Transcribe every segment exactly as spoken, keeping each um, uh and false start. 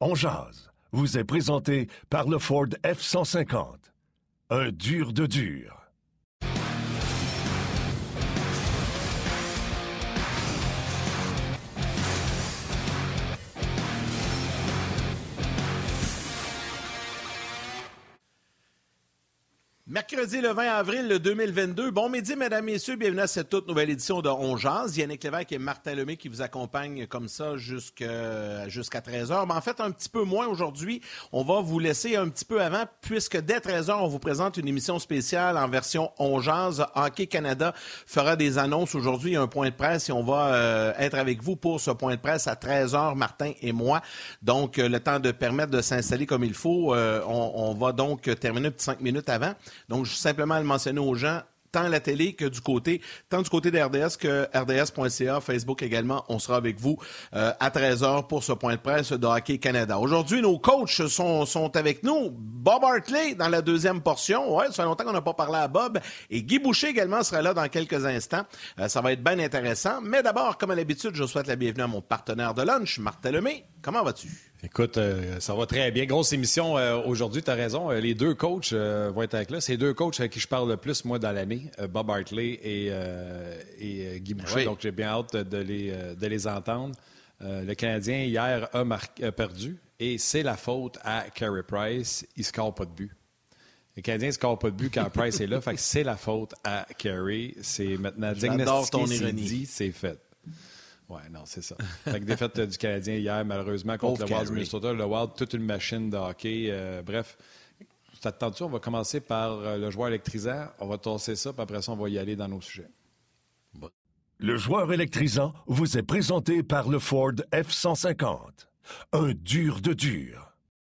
On jase vous est présenté par le Ford F cent cinquante. Un dur de dur. Mercredi le vingt avril deux mille vingt-deux. Bon midi, mesdames, messieurs. Bienvenue à cette toute nouvelle édition de On jase. Yannick Lévesque et Martin Lemay qui vous accompagnent comme ça jusqu'à, jusqu'à treize heures. Mais en fait, un petit peu moins aujourd'hui. On va vous laisser un petit peu avant puisque dès treize heures, on vous présente une émission spéciale en version On jase. Hockey Canada fera des annonces aujourd'hui. Il y a un point de presse et on va euh, être avec vous pour ce point de presse à treize heures, Martin et moi. Donc, euh, le temps de permettre de s'installer comme il faut. Euh, on, on va donc terminer un petit cinq minutes avant. Donc, je simplement le mentionner aux gens, tant à la télé que du côté, tant du côté de R D S que R D S point C A, Facebook également. On sera avec vous euh, à treize heures pour ce point de presse de Hockey Canada. Aujourd'hui, nos coachs sont, sont avec nous. Bob Hartley dans la deuxième portion. Ouais, ça fait longtemps qu'on n'a pas parlé à Bob. Et Guy Boucher également sera là dans quelques instants. Euh, ça va être bien intéressant. Mais d'abord, comme à l'habitude, je souhaite la bienvenue à mon partenaire de lunch, Martin Lemay. Comment vas-tu? Écoute, euh, ça va très bien. Grosse émission euh, aujourd'hui, tu as raison. Euh, les deux coachs euh, vont être avec là. C'est deux coachs avec qui je parle le plus, moi, dans l'année. Euh, Bob Hartley et, euh, et euh, Guy Boucher. Oui. Donc, j'ai bien hâte de les, euh, de les entendre. Euh, le Canadien, hier, a, mar- a perdu. Et c'est la faute à Carey Price. Il ne score pas de but. Le Canadien ne score pas de but quand Price est là. Fait que c'est la faute à Carey. C'est maintenant diagnostiqué, c'est dit, c'est fait. Oui, non, c'est ça. Fait que défaite du Canadien hier, malheureusement, contre Pauvre le Wild du Minnesota. Le Wild, toute une machine de hockey. Euh, bref, t'attends-tu? On va commencer par euh, le joueur électrisant. On va tasser ça, puis après ça, on va y aller dans nos sujets. Bon. Le joueur électrisant vous est présenté par le Ford F cent cinquante. Un dur de dur.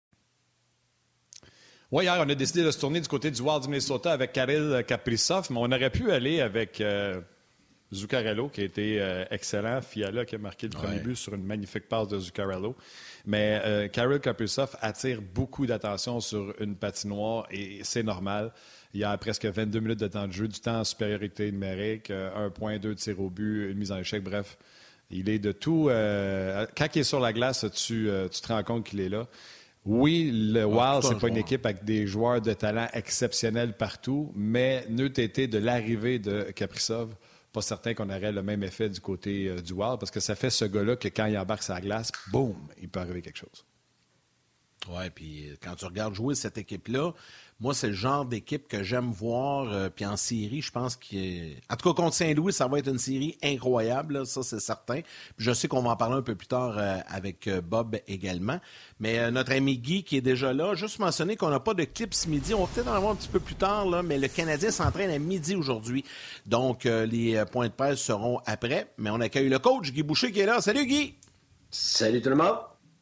Oui, hier, on a décidé de se tourner du côté du Wild du Minnesota avec Kirill Kaprizov, mais on aurait pu aller avec... Euh, Zuccarello, qui a été euh, excellent. Fiala, qui a marqué le premier ouais. but sur une magnifique passe de Zuccarello. Mais euh, Kirill Kaprizov attire beaucoup d'attention sur une patinoire et c'est normal. Il y a presque vingt-deux minutes de temps de jeu, du temps en supériorité numérique, euh, un point deux tirs au but, une mise en échec. Bref, il est de tout. Euh, quand il est sur la glace, tu, euh, tu te rends compte qu'il est là. Oui, le Wild, ah, c'est pas joueur. Une équipe avec des joueurs de talent exceptionnels partout, mais n'eût été de l'arrivée de Kaprizov, pas certain qu'on aurait le même effet du côté euh, du Wild, parce que ça fait ce gars-là que quand il embarque sur la glace, boum, il peut arriver quelque chose. Oui, puis quand tu regardes jouer cette équipe-là, moi, c'est le genre d'équipe que j'aime voir. Euh, puis en série, je pense qu'il en tout cas, contre Saint-Louis, ça va être une série incroyable, là, ça, c'est certain. Puis je sais qu'on va en parler un peu plus tard euh, avec euh, Bob également. Mais euh, notre ami Guy, qui est déjà là, juste mentionner qu'on n'a pas de clip ce midi. On va peut-être en avoir un petit peu plus tard, là, mais le Canadien s'entraîne à midi aujourd'hui. Donc, euh, les euh, points de presse seront après. Mais on accueille le coach, Guy Boucher, qui est là. Salut, Guy! Salut tout le monde!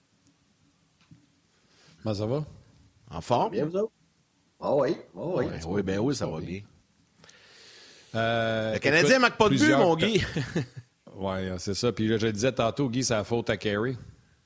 Comment ça va? En forme? Bien, vous autres? Ah oh oui, oh oui. Ouais, oui, ben oui, ça va bien. Euh, le Canadien ne marque pas de but, mon Guy. Oui, c'est ça. Puis là, je le disais tantôt, Guy, c'est la faute à Carey.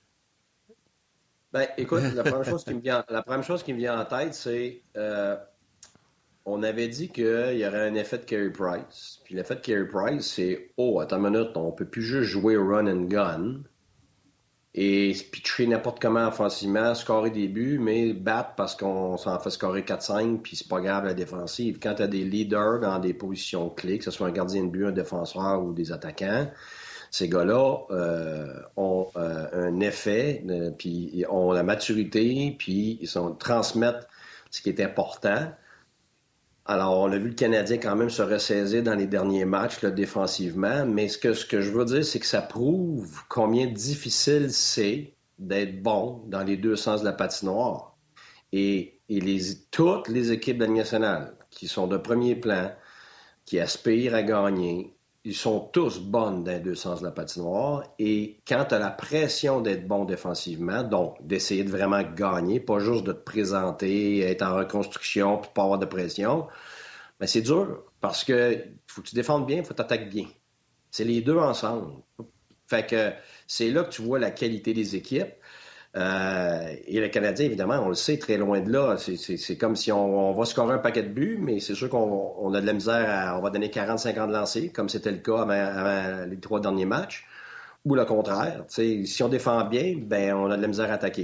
Ben, écoute, la première chose qui me vient, la première chose qui me vient en tête, c'est euh, on avait dit qu'il y aurait un effet de Carey Price. Puis l'effet de Carey Price, c'est oh, attends une minute, on peut plus juste jouer run and gun et pitcher n'importe comment offensivement, scorer des buts, mais battre parce qu'on s'en fait scorer quatre cinq, puis c'est pas grave la défensive. Quand tu as des leaders dans des positions clés, que ce soit un gardien de but, un défenseur ou des attaquants, ces gars-là euh, ont euh, un effet, euh, puis ont la maturité, puis ils sont, transmettent ce qui est important. Alors, on a vu le Canadien quand même se ressaisir dans les derniers matchs là, défensivement, mais ce que, ce que je veux dire, c'est que ça prouve combien difficile c'est d'être bon dans les deux sens de la patinoire. Et, et les, toutes les équipes de la Ligue nationale qui sont de premier plan, qui aspirent à gagner, ils sont tous bonnes dans les deux sens de la patinoire. Et quand tu as la pression d'être bon défensivement, donc d'essayer de vraiment gagner, pas juste de te présenter, être en reconstruction puis pas avoir de pression, bien, c'est dur parce que faut que tu défendes bien, il faut que tu attaques bien. C'est les deux ensemble. Fait que c'est là que tu vois la qualité des équipes. Euh, et le Canadien, évidemment, on le sait, très loin de là. C'est, c'est, c'est comme si on, on va scorer un paquet de buts, mais c'est sûr qu'on on a de la misère à... On va donner quarante cinquante lancers, comme c'était le cas avant, avant les trois derniers matchs. Ou le contraire. T'sais, si on défend bien, ben on a de la misère à attaquer.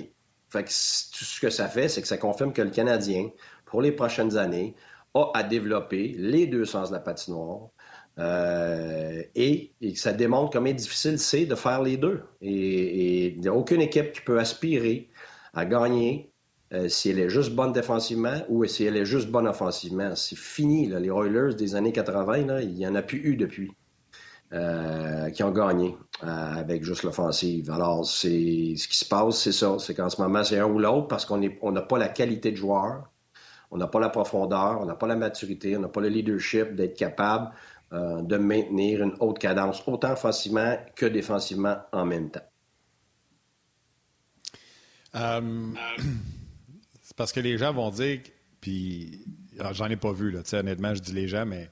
Fait que tout ce que ça fait, c'est que ça confirme que le Canadien, pour les prochaines années, a à développer les deux sens de la patinoire. Euh, et, et ça démontre combien difficile c'est de faire les deux. Et il n'y a aucune équipe qui peut aspirer à gagner euh, si elle est juste bonne défensivement ou si elle est juste bonne offensivement. C'est fini. Là. Les Oilers des années quatre-vingt, là, il n'y en a plus eu depuis euh, qui ont gagné euh, avec juste l'offensive. Alors, c'est, ce qui se passe, c'est ça. C'est qu'en ce moment, c'est un ou l'autre parce qu'on est, on n'a pas la qualité de joueur, on n'a pas la profondeur, on n'a pas la maturité, on n'a pas le leadership d'être capable Euh, de maintenir une haute cadence, autant offensivement que défensivement en même temps. Euh, c'est parce que les gens vont dire, puis alors, j'en ai pas vu, là, honnêtement, je dis les gens, mais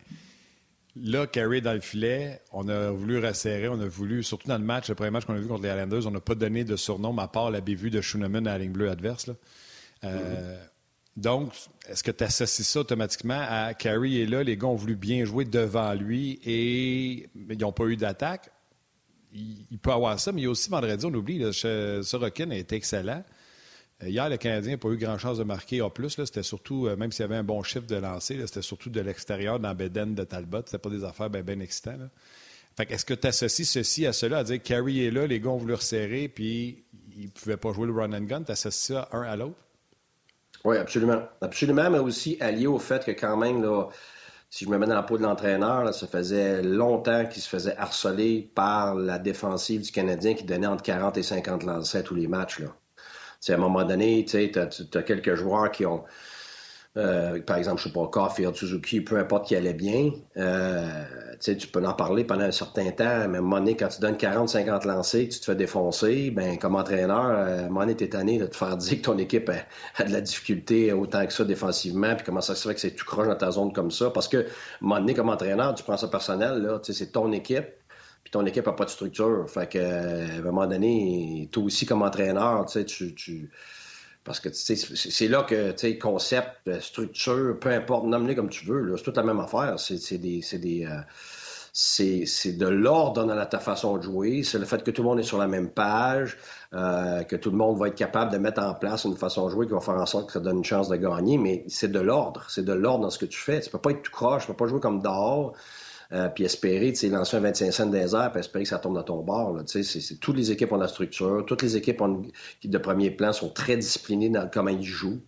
là, Carey dans le filet, on a voulu resserrer, on a voulu, surtout dans le match, le premier match qu'on a vu contre les Islanders, on n'a pas donné de surnom, à part la bévue de Schooneman à la ligne bleue adverse. Là. Euh, mm-hmm. Donc, est-ce que tu associes ça automatiquement à Carey est là, les gars ont voulu bien jouer devant lui et ils n'ont pas eu d'attaque? Il, il peut avoir ça, mais il y a aussi vendredi, on oublie, là, Sorokin a été excellent. Hier, le Canadien n'a pas eu grand-chance de marquer A plus. Là, c'était surtout, même s'il y avait un bon chiffre de lancer, là, c'était surtout de l'extérieur dans Bédène de Talbot. C'était pas des affaires bien ben excitantes. Là. Fait que est-ce que tu associes ceci à cela, à dire que Carey est là, les gars ont voulu resserrer, puis ils ne pouvaient pas jouer le run and gun? Tu associes ça un à l'autre? Oui, absolument. Absolument, mais aussi allié au fait que quand même, là, si je me mets dans la peau de l'entraîneur, là, ça faisait longtemps qu'il se faisait harceler par la défensive du Canadien qui donnait entre quarante et cinquante lancers à tous les matchs. Là. À un moment donné, tu as quelques joueurs qui ont, euh, par exemple, je ne sais pas, Caulfield, Suzuki, peu importe qui allait bien, euh, tu peux en parler pendant un certain temps, mais à un moment donné, quand tu donnes quarante à cinquante lancers, que tu te fais défoncer, ben comme entraîneur, à un moment donné, t'es tanné de te faire dire que ton équipe a, a de la difficulté autant que ça défensivement, puis comment ça se fait que c'est tout croche dans ta zone comme ça, parce que à un moment donné, comme entraîneur, tu prends ça personnel, là, c'est ton équipe, puis ton équipe n'a pas de structure. Fait que, à un moment donné, toi aussi, comme entraîneur, tu sais, tu... tu parce que c'est, c'est là que, tu sais, concept, structure, peu importe, nomme-les comme tu veux, là, c'est toute la même affaire. C'est, c'est des... C'est, des euh, c'est, c'est de l'ordre dans ta façon de jouer. C'est le fait que tout le monde est sur la même page, euh, que tout le monde va être capable de mettre en place une façon de jouer qui va faire en sorte que ça donne une chance de gagner. Mais c'est de l'ordre. C'est de l'ordre dans ce que tu fais. Tu peux pas être tout croche, tu peux pas jouer comme dehors. Euh, puis espérer, tu sais, lancer un vingt-cinq cents des airs, puis espérer que ça tombe dans ton bord. Là, c'est, c'est, toutes les équipes ont la structure, toutes les équipes ont, de premier plan sont très disciplinées dans comment ils jouent.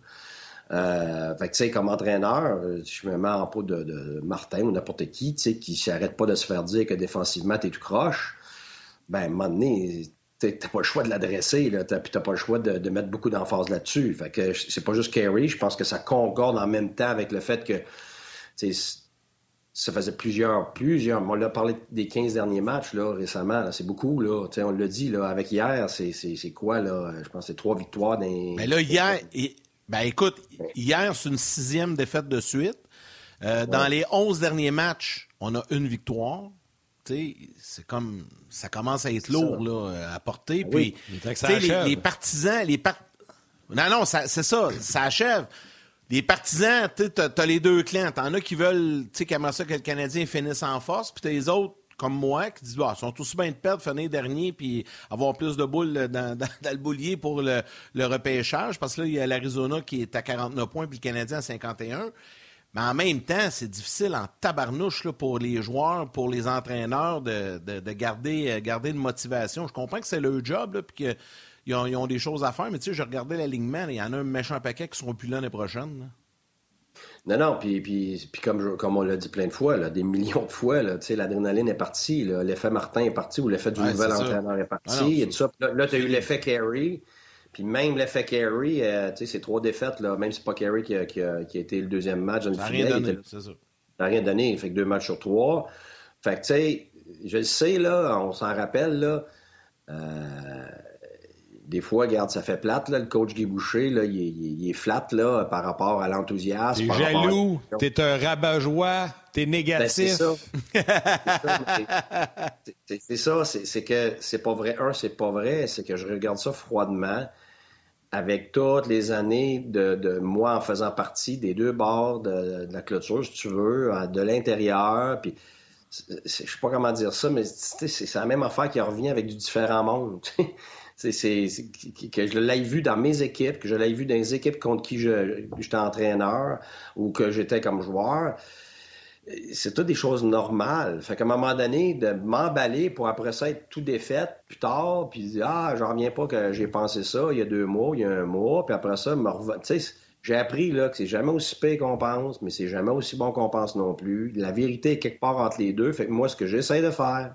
Euh, fait que, tu sais, comme entraîneur, je me mets en peau de, de Martin ou n'importe qui, tu sais, qui s'arrête pas de se faire dire que défensivement, t'es tout croche, ben, à un moment donné, t'as pas le choix de l'adresser, là, t'as, puis t'as pas le choix de, de mettre beaucoup d'emphase là-dessus. Fait que c'est pas juste Carey, je pense que ça concorde en même temps avec le fait que, tu sais, ça faisait plusieurs, plusieurs. On l'a parlé des quinze derniers matchs là, récemment. Là, c'est beaucoup. Là. On l'a dit là, avec hier, c'est, c'est, c'est quoi? Là? Je pense que c'est trois victoires. Dans... Mais là, hier, ben écoute, hier, c'est une sixième défaite de suite. Euh, ouais. Dans les onze derniers matchs, on a une victoire. T'sais, c'est comme ça commence à être lourd là, à porter. Ah, puis, oui. les, les partisans, les par... non, non, ça, c'est ça, ça achève. Les partisans, tu as, t'as les deux clans. T'en as qui veulent, tu sais, qu'aimer ça que le Canadien finisse en force, puis t'as les autres, comme moi, qui disent, ah, ils sont aussi bien de perdre, finir dernier, puis avoir plus de boules dans, dans, dans le boulier pour le, le repêchage, parce que là, il y a l'Arizona qui est à quarante-neuf points, puis le Canadien à cinquante et un. Mais en même temps, c'est difficile en tabarnouche là, pour les joueurs, pour les entraîneurs, de, de, de garder, garder une motivation. Je comprends que c'est leur job, là, puis que Ils ont, ils ont des choses à faire, mais tu sais, je regardais l'alignement, il y en a un méchant paquet qui seront plus là l'année prochaine. Là. Non, non, puis, puis, puis comme, je, comme on l'a dit plein de fois, là, des millions de fois, là, tu sais, l'adrénaline est partie, là, l'effet Martin est parti ou l'effet du ouais, nouvel entraîneur est parti. Ah non, et tout ça. Là, là tu as eu l'effet Carey, puis même l'effet Carey, euh, tu sais, c'est trois défaites, là, même si c'est pas Carey qui a, qui, a, qui a été le deuxième match dans le filet. Ça n'a rien donné, c'est ça. Ça n'a rien donné, il fait que deux matchs sur trois. Fait que, tu sais, je le sais, là, on s'en rappelle, là, euh, des fois, regarde, ça fait plate, là, le coach Guy Boucher, là, il, il, il est flat là, par rapport à l'enthousiasme. T'es jaloux, à... t'es un rabat-joie, t'es négatif. Ben, c'est ça. c'est, c'est, c'est ça, c'est, c'est que c'est pas vrai. Un, c'est pas vrai, c'est que je regarde ça froidement avec toutes les années de, de moi en faisant partie des deux bords de, de la clôture, si tu veux, de l'intérieur, puis je sais pas comment dire ça, mais c'est, c'est la même affaire qui revient avec du différent monde. c'est, c'est, c'est, que je l'ai vu dans mes équipes, que je l'ai vu dans les équipes contre qui je, j'étais entraîneur ou que j'étais comme joueur. C'est toutes des choses normales. Fait qu'à un moment donné, de m'emballer pour après ça être tout défaite plus tard, puis dire « Ah, j'en reviens pas que j'ai pensé ça il y a deux mois, il y a un mois, puis après ça, me rev... » Tu sais, j'ai appris là, que c'est jamais aussi pire qu'on pense, mais c'est jamais aussi bon qu'on pense non plus. La vérité est quelque part entre les deux. Fait que moi, ce que j'essaie de faire,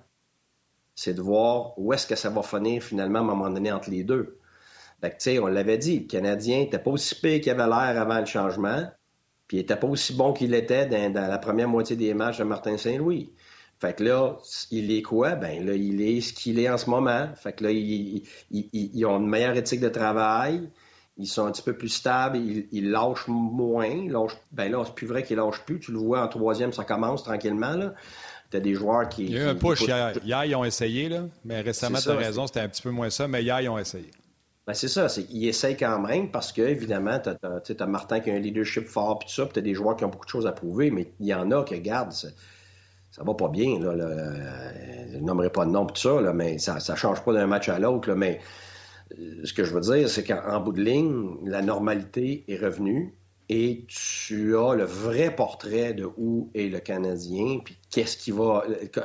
c'est de voir où est-ce que ça va finir finalement à un moment donné entre les deux. Fait que, tu sais, on l'avait dit, le Canadien n'était pas aussi pire qu'il avait l'air avant le changement. Puis il n'était pas aussi bon qu'il était dans, dans la première moitié des matchs de Martin Saint-Louis. Fait que là, il est quoi? Ben là, il est ce qu'il est en ce moment. Fait que là, ils, ils, ils, ils ont une meilleure éthique de travail. Ils sont un petit peu plus stables. Ils, ils lâchent moins. Ils lâchent, ben là, c'est plus vrai qu'ils lâchent plus. Tu le vois en troisième, ça commence tranquillement, là. T'as des joueurs qui... Il y a eu un qui, push qui... hier. Hier, ils ont essayé, là. Mais récemment, tu as raison, c'était un petit peu moins ça. Mais hier, ils ont essayé. Ben c'est ça, c'est qu'ils essayent quand même parce que, évidemment, tu as Martin qui a un leadership fort puis tout ça, puis tu as des joueurs qui ont beaucoup de choses à prouver, mais il y en a qui, regarde, ça, ça va pas bien. Là, là, je ne nommerai pas de nom puis tout ça, là, mais ça ne change pas d'un match à l'autre. Là, mais euh, ce que je veux dire, c'est qu'en bout de ligne, la normalité est revenue et tu as le vrai portrait de où est le Canadien, puis qu'est-ce qui va.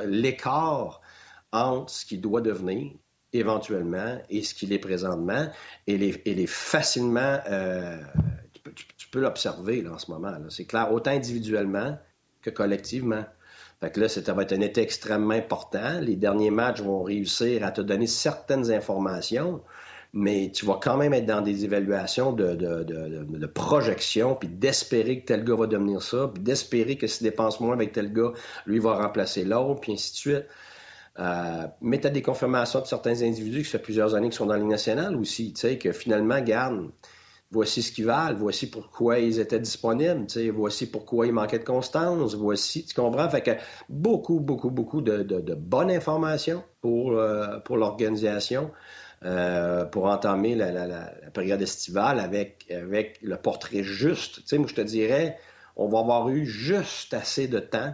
L'écart entre ce qu'il doit devenir éventuellement, et ce qu'il est présentement, et les, et les facilement, euh, tu peux, tu, tu peux l'observer là, en ce moment. Là. C'est clair, autant individuellement que collectivement. Fait que là, ça va être un été extrêmement important. Les derniers matchs vont réussir à te donner certaines informations, mais tu vas quand même être dans des évaluations de, de, de, de, de projection, puis d'espérer que tel gars va devenir ça, puis d'espérer que s'il dépense moins avec tel gars, lui va remplacer l'autre, puis ainsi de suite. Euh, mais tu as des confirmations de certains individus qui ça fait plusieurs années qui sont dans la Ligue nationale aussi, tu sais, que finalement, garde, voici ce qu'ils valent, voici pourquoi ils étaient disponibles, tu sais, voici pourquoi il manquait de constance, voici, tu comprends? Fait que beaucoup, beaucoup, beaucoup de, de, de bonnes informations pour, euh, pour l'organisation, euh, pour entamer la, la, la, la période estivale avec, avec le portrait juste. Tu sais, moi, je te dirais, on va avoir eu juste assez de temps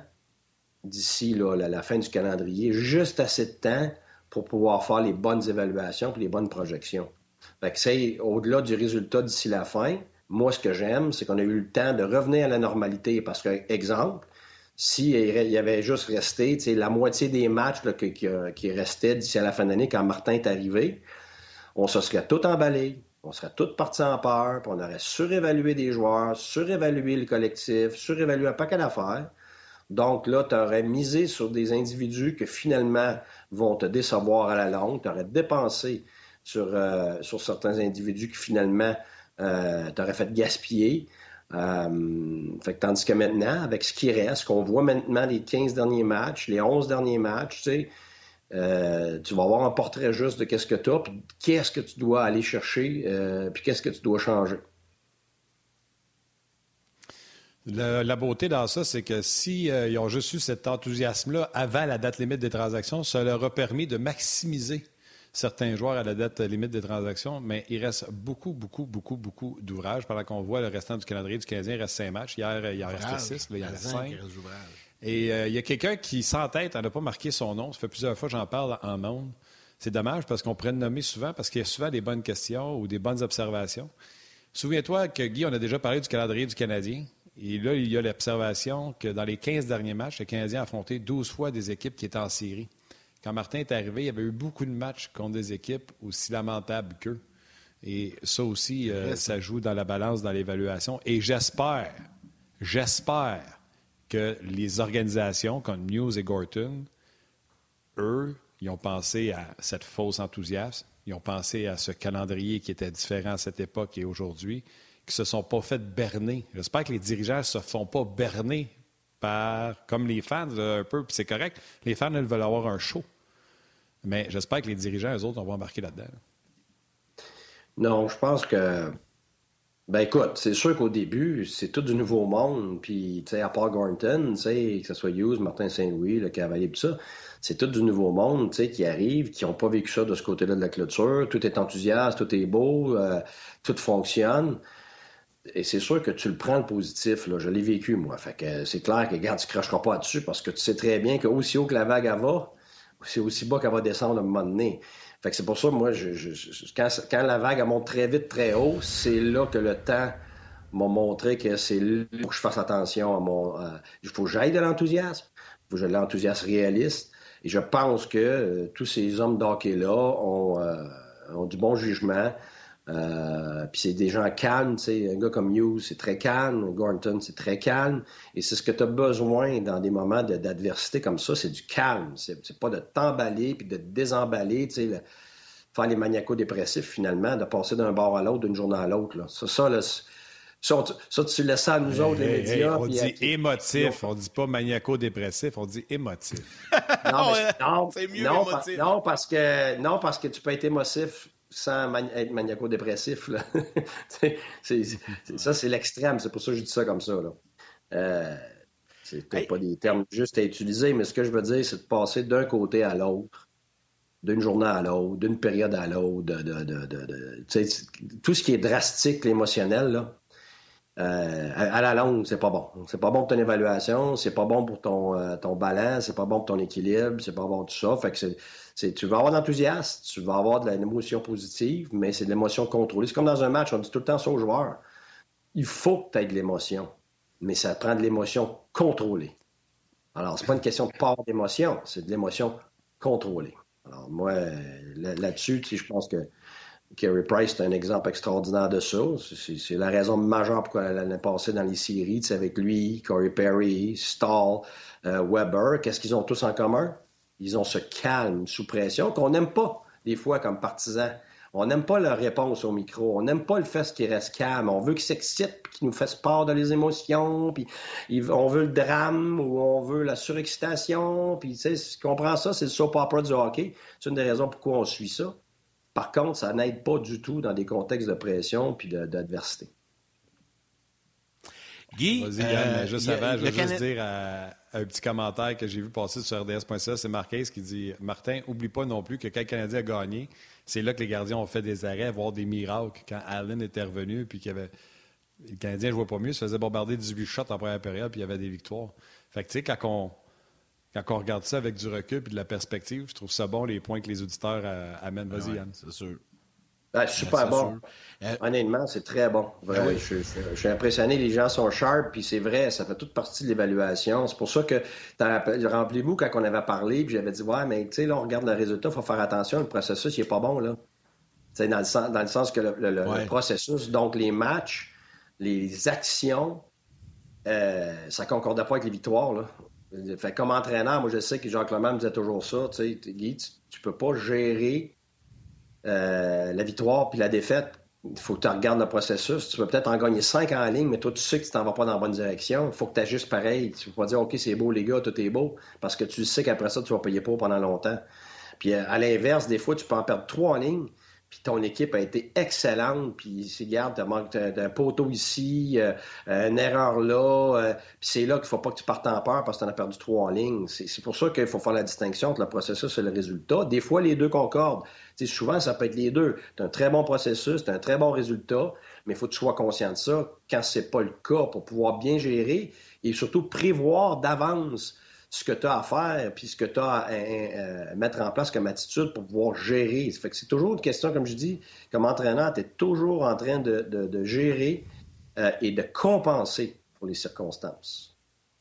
d'ici là, la, la fin du calendrier, juste assez de temps pour pouvoir faire les bonnes évaluations et les bonnes projections. Fait que c'est au-delà du résultat d'ici la fin. Moi, ce que j'aime, c'est qu'on a eu le temps de revenir à la normalité parce que, exemple, s'il y avait juste resté la moitié des matchs là, qui, qui, qui restaient d'ici à la fin de l'année quand Martin est arrivé, on se serait tout emballé, on serait tous partis en peur, puis on aurait surévalué des joueurs, surévalué le collectif, surévalué un paquet d'affaires. Donc là, tu aurais misé sur des individus que finalement vont te décevoir à la longue. Tu aurais dépensé sur, euh, sur certains individus qui finalement euh, t'auraient fait gaspiller. Euh, fait que, tandis que maintenant, avec ce qui reste, qu'on voit maintenant les quinze derniers matchs, les onze derniers matchs, tu sais, euh, tu vas avoir un portrait juste de qu'est-ce que tu as, puis qu'est-ce que tu dois aller chercher, euh, puis qu'est-ce que tu dois changer. Le, la beauté dans ça, c'est que s'ils si, euh, ont juste eu cet enthousiasme-là avant la date limite des transactions, ça leur a permis de maximiser certains joueurs à la date limite des transactions, mais il reste beaucoup, beaucoup, beaucoup, beaucoup d'ouvrages. Pendant qu'on voit le restant du calendrier du Canadien, il reste cinq matchs. Hier, il en restait six, là, il y en a cinq. Et euh, il y a quelqu'un qui s'entête à ne pas marquer son nom. Ça fait plusieurs fois que j'en parle en monde. C'est dommage parce qu'on pourrait le nommer souvent parce qu'il y a souvent des bonnes questions ou des bonnes observations. Souviens-toi que, Guy, on a déjà parlé du calendrier du Canadien. Et là, il y a l'observation que dans les quinze derniers matchs, le Canadien a affronté douze fois des équipes qui étaient en série. Quand Martin est arrivé, il y avait eu beaucoup de matchs contre des équipes aussi lamentables qu'eux. Et ça aussi, euh, ça joue dans la balance, dans l'évaluation. Et j'espère, j'espère que les organisations comme Muse et Gorton, eux, ils ont pensé à cette fausse enthousiasme. Ils ont pensé à ce calendrier qui était différent à cette époque et aujourd'hui, qui ne se sont pas fait berner. J'espère que les dirigeants ne se font pas berner par, comme les fans, là, un peu, puis c'est correct. Les fans, ils veulent avoir un show. Mais j'espère que les dirigeants, eux autres, on va embarquer là-dedans. Non, je pense que... Ben écoute, c'est sûr qu'au début, c'est tout du nouveau monde. Puis, tu sais, à part Gorton, tu sais, que ce soit Hughes, Martin Saint-Louis, le Cavalier, tout ça, c'est tout du nouveau monde, tu sais, qui arrive, qui n'ont pas vécu ça de ce côté-là de la clôture. Tout est enthousiaste, tout est beau, euh, tout fonctionne. Et c'est sûr que tu le prends le positif, là. Je l'ai vécu, moi. Fait que c'est clair que, regarde, tu ne cracheras pas dessus parce que tu sais très bien qu'aussi haut que la vague elle va, c'est aussi bas qu'elle va descendre à un moment donné. Fait que c'est pour ça, moi, je, je, je, quand, quand la vague elle monte très vite, très haut, c'est là que le temps m'a montré que c'est là que je fasse attention à mon... Euh, il faut que j'aille de l'enthousiasme, il faut que j'aie de l'enthousiasme réaliste. Et je pense que euh, tous ces hommes d'hockey-là ont, euh, ont du bon jugement. Euh, puis c'est des gens calmes, tu sais, un gars comme Hughes, c'est très calme, Gorton, c'est très calme, et c'est ce que tu as besoin dans des moments de, d'adversité comme ça, c'est du calme, c'est, c'est pas de t'emballer puis de te désemballer, tu sais, le, faire les maniaco-dépressifs finalement, de passer d'un bord à l'autre, d'une journée à l'autre, là. Ça, ça, là, ça, ça, tu laisses ça à nous hey, autres, les médias. Hey, on dit à... émotif, on dit pas maniaco-dépressif, on dit émotif. non, mais, non, c'est mieux non, émotif. Pa- non, parce que, non, parce que tu peux être émotif sans mani- être maniaco-dépressif. Là. c'est, c'est, c'est, ça, c'est l'extrême. C'est pour ça que je dis ça comme ça. Là. Euh, c'est peut-être hey. pas des termes justes à utiliser, mais ce que je veux dire, c'est de passer d'un côté à l'autre, d'une journée à l'autre, d'une période à l'autre, de, de, de, de, de, tout ce qui est drastique, l'émotionnel, là, euh, à, à la longue, c'est pas bon. C'est pas bon pour ton évaluation, c'est pas bon pour ton, euh, ton balance, c'est pas bon pour ton équilibre, c'est pas bon pour tout ça. Fait que c'est, c'est, tu vas avoir de l'enthousiasme, tu vas avoir de l'émotion positive, mais c'est de l'émotion contrôlée. C'est comme dans un match, on dit tout le temps ça aux joueurs. Il faut que tu aies de l'émotion, mais ça prend de l'émotion contrôlée. Alors, c'est pas une question de part d'émotion, c'est de l'émotion contrôlée. Alors, moi, là, là-dessus, tu sais, je pense que Carey Price, c'est un exemple extraordinaire de ça. C'est, c'est la raison majeure pourquoi elle est passée dans les séries. Tu sais, avec lui, Corey Perry, Stahl, euh, Weber, qu'est-ce qu'ils ont tous en commun? Ils ont ce calme sous pression qu'on n'aime pas, des fois, comme partisans. On n'aime pas leur réponse au micro. On n'aime pas le fait qu'ils restent calmes. On veut qu'ils s'excitent, puis qu'ils nous fassent part de les émotions, puis on veut le drame ou on veut la surexcitation. Puis, tu sais, si tu comprends ça, c'est le soap opera du hockey. C'est une des raisons pourquoi on suit ça. Par contre, ça n'aide pas du tout dans des contextes de pression puis de, d'adversité. Guy, vas-y, Yann, euh, juste a, avant, je veux juste Canada... dire à, à un petit commentaire que j'ai vu passer sur R D S point C A, c'est Marquez qui dit « Martin, oublie pas non plus que quand le Canadien a gagné, c'est là que les gardiens ont fait des arrêts, voire des miracles. Quand Allen était revenu, puis qu'il y avait... le Canadien ne jouait pas mieux, se faisait bombarder dix-huit shots en première période, puis il y avait des victoires. Fait que tu sais, quand on... Quand on regarde ça avec du recul et de la perspective, je trouve ça bon, les points que les auditeurs euh, amènent. Vas-y, ouais, Yann. C'est sûr. Ah, super bon. Euh... Honnêtement, c'est très bon. Vraiment, oui. je, je, je suis impressionné. Les gens sont sharp, puis c'est vrai, ça fait toute partie de l'évaluation. C'est pour ça que, rappelez-vous, quand on avait parlé, puis j'avais dit, ouais, mais tu sais, là, on regarde le résultat, il faut faire attention, le processus, il n'est pas bon, là. Tu sais, dans le sens, dans le sens que le, le, ouais. le processus, donc les matchs, les actions, euh, ça ne concordait pas avec les victoires, là. Fait, comme entraîneur, moi, je sais que Jacques Lemay me disait toujours ça. Tu sais, Guy, tu ne peux pas gérer euh, la victoire puis la défaite. Il faut que tu regardes le processus. Tu peux peut-être en gagner cinq en ligne, mais toi, tu sais que tu t'en vas pas dans la bonne direction. Il faut que tu ajustes pareil. Tu ne peux pas dire, OK, c'est beau, les gars, tout est beau, parce que tu sais qu'après ça, tu vas payer pour pendant longtemps. Puis à l'inverse, des fois, tu peux en perdre trois en ligne, puis ton équipe a été excellente, puis c'est, regarde, tu manques d'un poteau ici, euh, une erreur là, euh, puis c'est là qu'il ne faut pas que tu partes en peur parce que tu en as perdu trois en ligne. C'est, c'est pour ça qu'il faut faire la distinction entre le processus et le résultat. Des fois, les deux concordent. T'sais, souvent, ça peut être les deux. Tu as un très bon processus, tu as un très bon résultat, mais il faut que tu sois conscient de ça quand ce n'est pas le cas pour pouvoir bien gérer et surtout prévoir d'avance ce que tu as à faire, puis ce que tu as à, à, à mettre en place comme attitude pour pouvoir gérer. Ça fait que c'est toujours une question, comme je dis, comme entraîneur, tu es toujours en train de, de, de gérer euh, et de compenser pour les circonstances.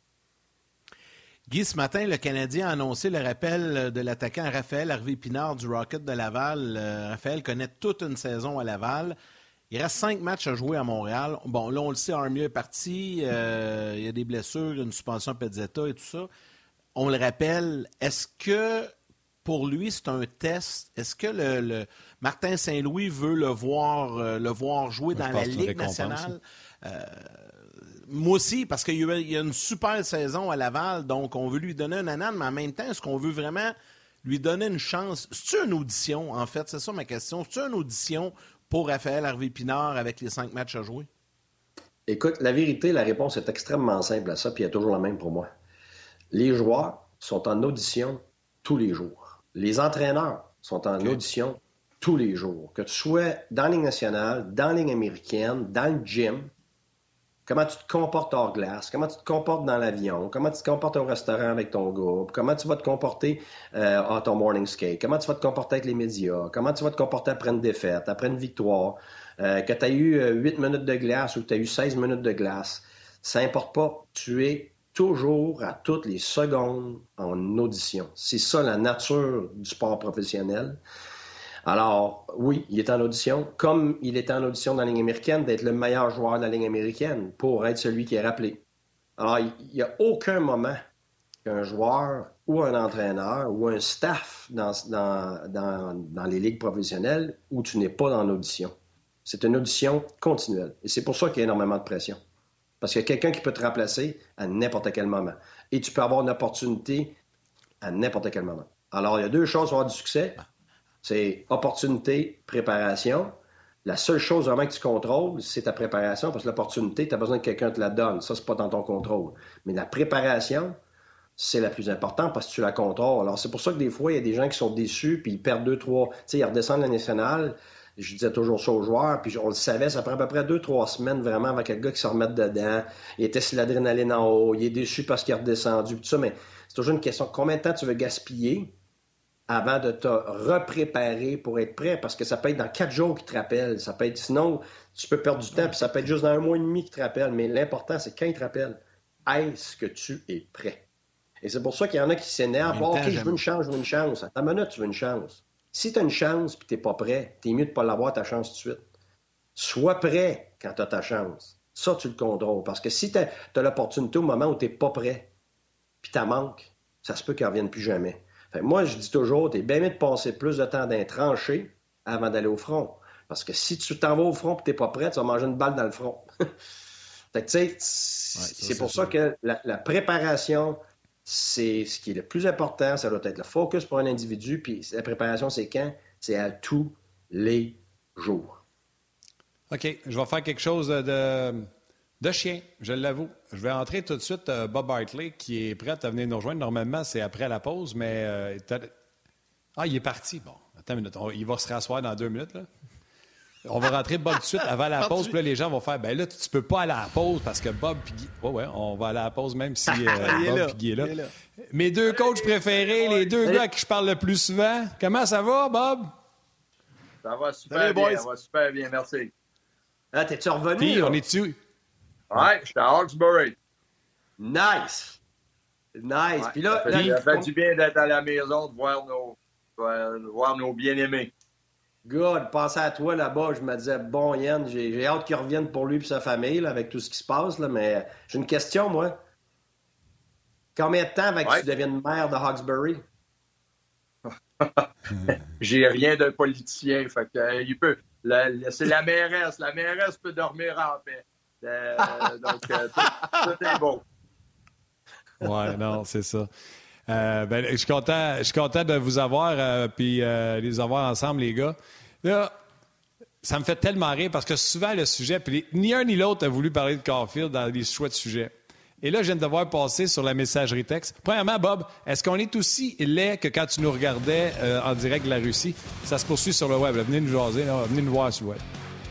Guy, ce matin, le Canadien a annoncé le rappel de l'attaquant Raphaël Harvey-Pinard du Rocket de Laval. Euh, Raphaël connaît toute une saison à Laval. Il reste cinq matchs à jouer à Montréal. Bon, là, on le sait, Armia est parti. Euh, il y a des blessures, une suspension Pezzetta et tout ça. On le rappelle, est-ce que pour lui, c'est un test? Est-ce que le, le Martin Saint-Louis veut le voir, euh, le voir jouer dans la Ligue nationale? Euh, moi aussi, parce qu'il y a, il y a une super saison à Laval, donc on veut lui donner un anan, mais en même temps, est-ce qu'on veut vraiment lui donner une chance? C'est-tu une audition, en fait? C'est ça ma question. C'est-tu une audition pour Raphaël Harvey-Pinard avec les cinq matchs à jouer? Écoute, la vérité, la réponse est extrêmement simple à ça, puis elle est toujours la même pour moi. Les joueurs sont en audition tous les jours. Les entraîneurs sont en okay. audition tous les jours. Que tu sois dans la Ligue nationale, dans la Ligue américaine, dans le gym, comment tu te comportes hors glace, comment tu te comportes dans l'avion, comment tu te comportes au restaurant avec ton groupe, comment tu vas te comporter euh, à ton morning skate, comment tu vas te comporter avec les médias, comment tu vas te comporter après une défaite, après une victoire, euh, que tu as eu huit minutes de glace ou que tu as eu seize minutes de glace. Ça n'importe pas. Tu es toujours à toutes les secondes en audition. C'est ça la nature du sport professionnel. Alors, oui, il est en audition, comme il était en audition dans la Ligue américaine, d'être le meilleur joueur de la Ligue américaine pour être celui qui est rappelé. Alors, il n'y a aucun moment qu'un joueur ou un entraîneur ou un staff dans, dans, dans, dans les ligues professionnelles où tu n'es pas dans l'audition. C'est une audition continuelle. Et c'est pour ça qu'il y a énormément de pression. Parce qu'il y a quelqu'un qui peut te remplacer à n'importe quel moment. Et tu peux avoir une opportunité à n'importe quel moment. Alors, il y a deux choses pour avoir du succès. C'est opportunité, préparation. La seule chose vraiment que tu contrôles, c'est ta préparation, parce que l'opportunité, tu as besoin que quelqu'un te la donne. Ça, c'est pas dans ton contrôle. Mais la préparation, c'est la plus importante parce que tu la contrôles. Alors, c'est pour ça que des fois, il y a des gens qui sont déçus, puis ils perdent deux, trois... Tu sais, ils redescendent la nationale. Je disais toujours ça aux joueurs, puis on le savait, ça prend à peu près deux, trois semaines vraiment avec le gars qui se remette dedans. Il était sur l'adrénaline en haut, il est déçu parce qu'il est redescendu, tout ça, mais c'est toujours une question de combien de temps tu veux gaspiller avant de te repréparer pour être prêt, parce que ça peut être dans quatre jours qu'il te rappelle, ça peut être, sinon, tu peux perdre du temps, puis ça peut être juste dans un mois et demi qu'il te rappelle, mais l'important, c'est quand il te rappelle, est-ce que tu es prêt? Et c'est pour ça qu'il y en a qui s'énervent, oh, OK, je veux une chance, je veux une chance. À ta minute, tu veux une chance. Si tu as une chance et tu n'es pas prêt, t'es mieux de ne pas l'avoir ta chance tout de suite. Sois prêt quand tu as ta chance. Ça, tu le contrôles. Parce que si tu as l'opportunité au moment où tu n'es pas prêt, puis tu manques, ça se peut qu'elle ne revienne plus jamais. Fait que moi, je dis toujours, tu es bien mieux de passer plus de temps dans les tranchées avant d'aller au front. Parce que si tu t'en vas au front et tu n'es pas prêt, tu vas manger une balle dans le front. Fait que tu sais, ouais, c'est pour ça, ça que la, la préparation... c'est ce qui est le plus important. Ça doit être le focus pour un individu. Puis la préparation, c'est quand? C'est à tous les jours. OK. Je vais faire quelque chose de, de chien, je l'avoue. Je vais entrer tout de suite euh, Bob Hartley, qui est prêt à venir nous rejoindre. Normalement, c'est après la pause, mais... Euh, ah, il est parti. Bon, attends une minute. On, il va se rasseoir dans deux minutes, là. On va rentrer Bob tout de suite avant la pause. Puis là, les gens vont faire, ben là, tu peux pas aller à la pause parce que Bob puis Guy... Ouais, ouais, on va aller à la pause même si euh, Bob puis Guy est là. est là. Mes deux coachs préférés, les deux Salut. Gars à qui je parle le plus souvent. Comment ça va, Bob? Ça va super Salut, bien, boys. ça va super bien, merci. Ah, t'es-tu revenu? Puis, là? on est-tu? Ouais, j'étais à Hawkesbury. Nice! Nice! Ouais, puis là, ça fait, là, ça fait du bien d'être à la maison, de voir nos, de voir nos bien-aimés. God, pensez à toi là-bas, je me disais, bon Yann, j'ai, j'ai hâte qu'il revienne pour lui et sa famille, là, avec tout ce qui se passe, là, mais j'ai une question, moi. Combien de temps avant que ouais. tu deviennes maire de Hawkesbury? J'ai rien d'un politicien, fait que euh, il peut. La, la, c'est la mairesse. La mairesse peut dormir en paix. Euh, donc, euh, tout, tout est beau. Ouais, non, c'est ça. Euh, ben, je suis content, je suis content de vous avoir euh, puis euh, les avoir ensemble, les gars. Là, ça me fait tellement rire parce que souvent le sujet, puis ni un ni l'autre a voulu parler de Caulfield dans les choix de sujets. Et là, je viens de devoir passer sur la messagerie texte. Premièrement, Bob, est-ce qu'on est aussi laid que quand tu nous regardais euh, en direct de la Russie? Ça se poursuit sur le web. Là. Venez nous jaser, là. Venez nous voir sur le web.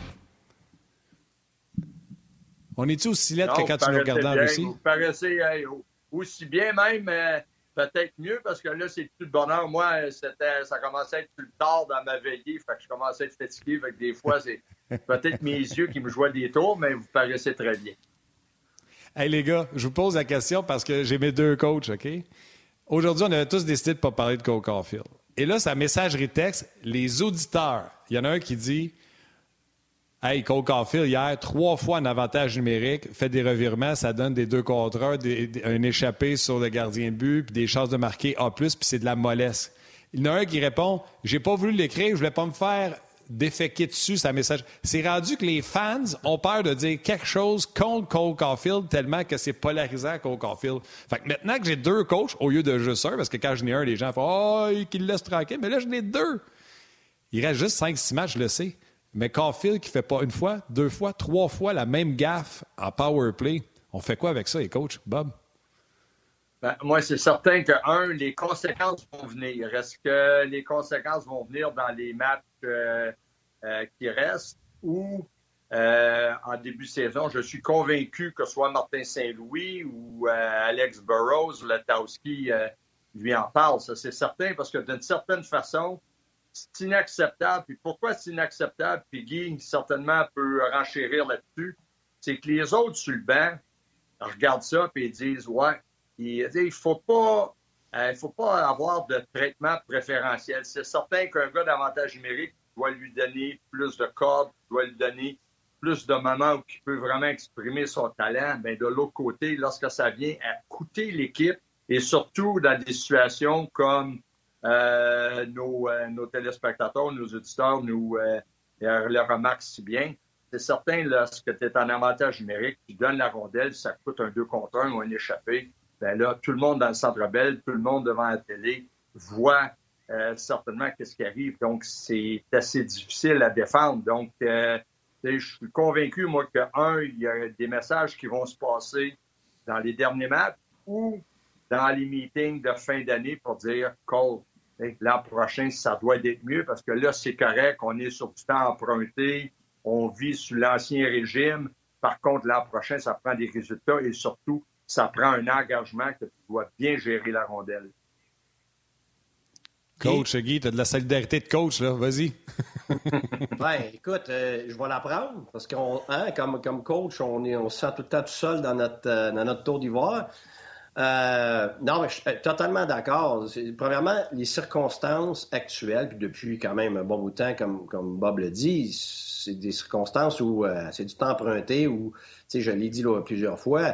On est-tu aussi laid que quand tu nous regardais en Russie? Vous paraissez hey, aussi bien même, euh, peut-être mieux, parce que là, c'est plus de bonheur. Moi, c'était, ça commençait à être plus tard dans ma veillée, fait que je commençais à être fatigué. Fait que des fois, c'est peut-être mes yeux qui me jouaient des tours, mais vous paraissez très bien. Hey les gars, je vous pose la question parce que j'ai mes deux coachs, OK? Aujourd'hui, on avait tous décidé de ne pas parler de Cole Caulfield. Et là, sa messagerie texte, les auditeurs, il y en a un qui dit « Hey, Cole Caulfield, hier, trois fois en avantage numérique, fait des revirements, ça donne des deux contre un, des, des, un échappé sur le gardien de but, puis des chances de marquer A plus, puis c'est de la mollesse. » Il y en a un qui répond « J'ai pas voulu l'écrire, je voulais pas me faire... » déféquer dessus, sa message. C'est rendu que les fans ont peur de dire quelque chose contre Cole Caulfield tellement que c'est polarisant Cole Caulfield. Fait que maintenant que j'ai deux coachs au lieu de juste un, parce que quand j'en ai un, les gens font « Oh, qu'il le laisse tranquille. » Mais là, j'en ai deux. Il reste juste cinq six matchs, je le sais. Mais Caulfield qui fait pas une fois, deux fois, trois fois la même gaffe en power play, on fait quoi avec ça, les coachs, Bob? Ben, moi, c'est certain que, un, les conséquences vont venir. Est-ce que les conséquences vont venir dans les matchs euh, euh, qui restent ou euh, en début de saison. Je suis convaincu que soit Martin Saint-Louis ou euh, Alex Burrows, Letowski, euh, lui en parle. Ça, c'est certain, parce que d'une certaine façon, c'est inacceptable. Puis pourquoi c'est inacceptable? Puis Guy, certainement, peut renchérir là-dessus. C'est que les autres sur le banc regardent ça et ils disent « Ouais, il ne faut pas... Euh, il faut pas avoir de traitement préférentiel. C'est certain qu'un gars d'avantage numérique doit lui donner plus de cordes, doit lui donner plus de moments où il peut vraiment exprimer son talent. Bien, de l'autre côté, lorsque ça vient à coûter l'équipe, et surtout dans des situations comme euh, nos, euh, nos téléspectateurs, nos auditeurs nous euh, le remarquent si bien, c'est certain, lorsque tu es en avantage numérique, tu donnes la rondelle, ça coûte un deux contre un ou un échappé. Ben là, tout le monde dans le Centre Bell, tout le monde devant la télé voit euh, certainement qu'est-ce qui arrive. Donc, c'est assez difficile à défendre. Donc, euh, je suis convaincu, moi, que, un, il y a des messages qui vont se passer dans les derniers matchs ou dans les meetings de fin d'année pour dire, Cole, l'an prochain, ça doit être mieux parce que là, c'est correct, on est sur du temps emprunté, on vit sous l'ancien régime. Par contre, l'an prochain, ça prend des résultats et surtout, ça prend un engagement que tu dois bien gérer la rondelle. Coach, Guy, tu as de la solidarité de coach, là. Vas-y. Ben, écoute, euh, je vais l'apprendre parce que hein, comme, comme coach, on, est, on se sent tout le temps tout seul dans notre, euh, dans notre tour d'ivoire. Euh, non, mais je suis totalement d'accord. C'est, premièrement, les circonstances actuelles, puis depuis quand même un bon bout de temps, comme, comme Bob le dit, c'est des circonstances où euh, c'est du temps emprunté, où, tu sais, je l'ai dit là, plusieurs fois,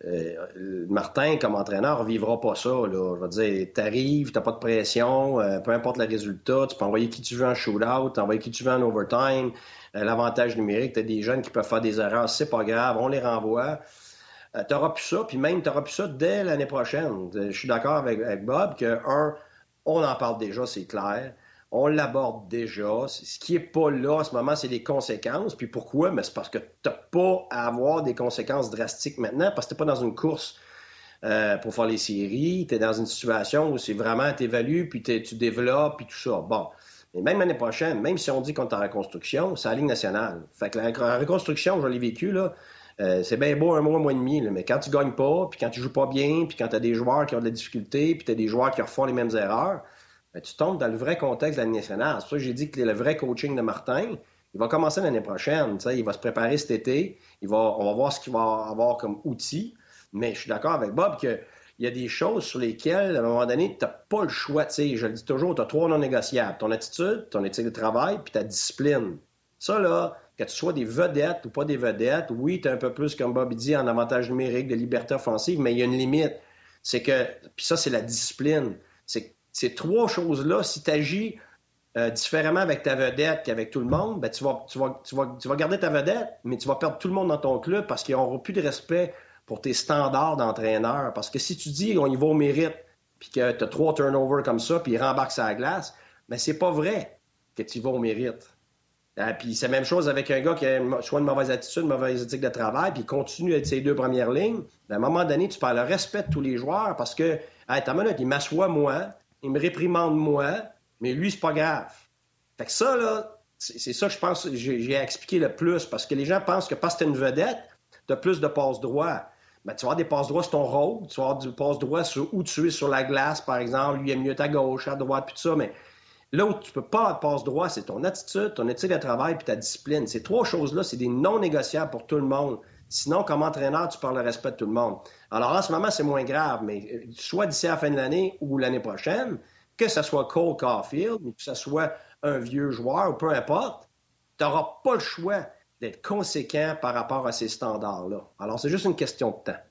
Euh, Martin, comme entraîneur, ne vivra pas ça. Là. Je veux dire, t'arrives, t'as pas de pression, euh, peu importe le résultat, tu peux envoyer qui tu veux en shootout, tu envoyer qui tu veux en overtime. Euh, l'avantage numérique, t'as des jeunes qui peuvent faire des erreurs, c'est pas grave, on les renvoie. Euh, t'auras plus ça, puis même t'auras plus ça dès l'année prochaine. Euh, je suis d'accord avec, avec Bob que, un, on en parle déjà, c'est clair. On l'aborde déjà. Ce qui n'est pas là en ce moment, c'est les conséquences. Puis pourquoi? Mais c'est parce que tu n'as pas à avoir des conséquences drastiques maintenant, parce que tu n'es pas dans une course euh, pour faire les séries. Tu es dans une situation où c'est vraiment tu évalues, puis tu développes, puis tout ça. Bon. Mais même l'année prochaine, même si on dit qu'on est en reconstruction, c'est la Ligue nationale. Fait que la, la reconstruction, je l'ai vécu, là, euh, c'est bien beau un mois, un mois et demi, là, mais quand tu gagnes pas, puis quand tu joues pas bien, puis quand tu as des joueurs qui ont de la difficulté, puis tu as des joueurs qui refont les mêmes erreurs, ben, tu tombes dans le vrai contexte de la Ligue nationale. C'est pour ça que j'ai dit que le vrai coaching de Martin, il va commencer l'année prochaine. Il va se préparer cet été. Il va, on va voir ce qu'il va avoir comme outil. Mais je suis d'accord avec Bob qu'il y a des choses sur lesquelles, à un moment donné, tu n'as pas le choix. T'sais, je le dis toujours, tu as trois non négociables. Ton attitude, ton éthique de travail, puis ta discipline. Ça, là, que tu sois des vedettes ou pas des vedettes, oui, tu as un peu plus, comme Bob dit, en avantage numérique, de liberté offensive, mais il y a une limite. C'est que, puis ça, c'est la discipline. C'est Ces trois choses-là, si tu agis euh, différemment avec ta vedette qu'avec tout le monde, ben, tu, vas, tu, vas, tu, vas, tu vas garder ta vedette, mais tu vas perdre tout le monde dans ton club parce qu'ils n'auront plus de respect pour tes standards d'entraîneur. Parce que si tu dis on y va au mérite, puis que tu as trois turnovers comme ça, puis ils rembarquent sur la glace, ben c'est pas vrai que tu y vas au mérite. Euh, puis c'est la même chose avec un gars qui a soit une mauvaise attitude, une mauvaise éthique de travail, puis il continue à être ses deux premières lignes. Ben, à un moment donné, tu perds le respect de tous les joueurs parce que, hey, t'as minute, il m'assoit moi, il me réprimande moi, mais lui, c'est pas grave. Fait que ça, là, c'est, c'est ça que je pense j'ai, j'ai expliqué le plus, parce que les gens pensent que parce que t'es une vedette, t'as plus de passe droit. Ben, tu vas avoir des passes droits sur ton rôle, tu vas avoir du passe droit sur où tu es sur la glace, par exemple, lui, il est mieux à gauche, à droite, puis tout ça, mais là où tu peux pas avoir de passe droit, c'est ton attitude, ton éthique de travail, puis ta discipline. Ces trois choses-là, c'est des non négociables pour tout le monde. Sinon, comme entraîneur, tu perds le respect de tout le monde. Alors, en ce moment, c'est moins grave, mais soit d'ici à la fin de l'année ou l'année prochaine, que ce soit Cole Caulfield, ou que ce soit un vieux joueur, ou peu importe, tu n'auras pas le choix d'être conséquent par rapport à ces standards-là. Alors, c'est juste une question de temps.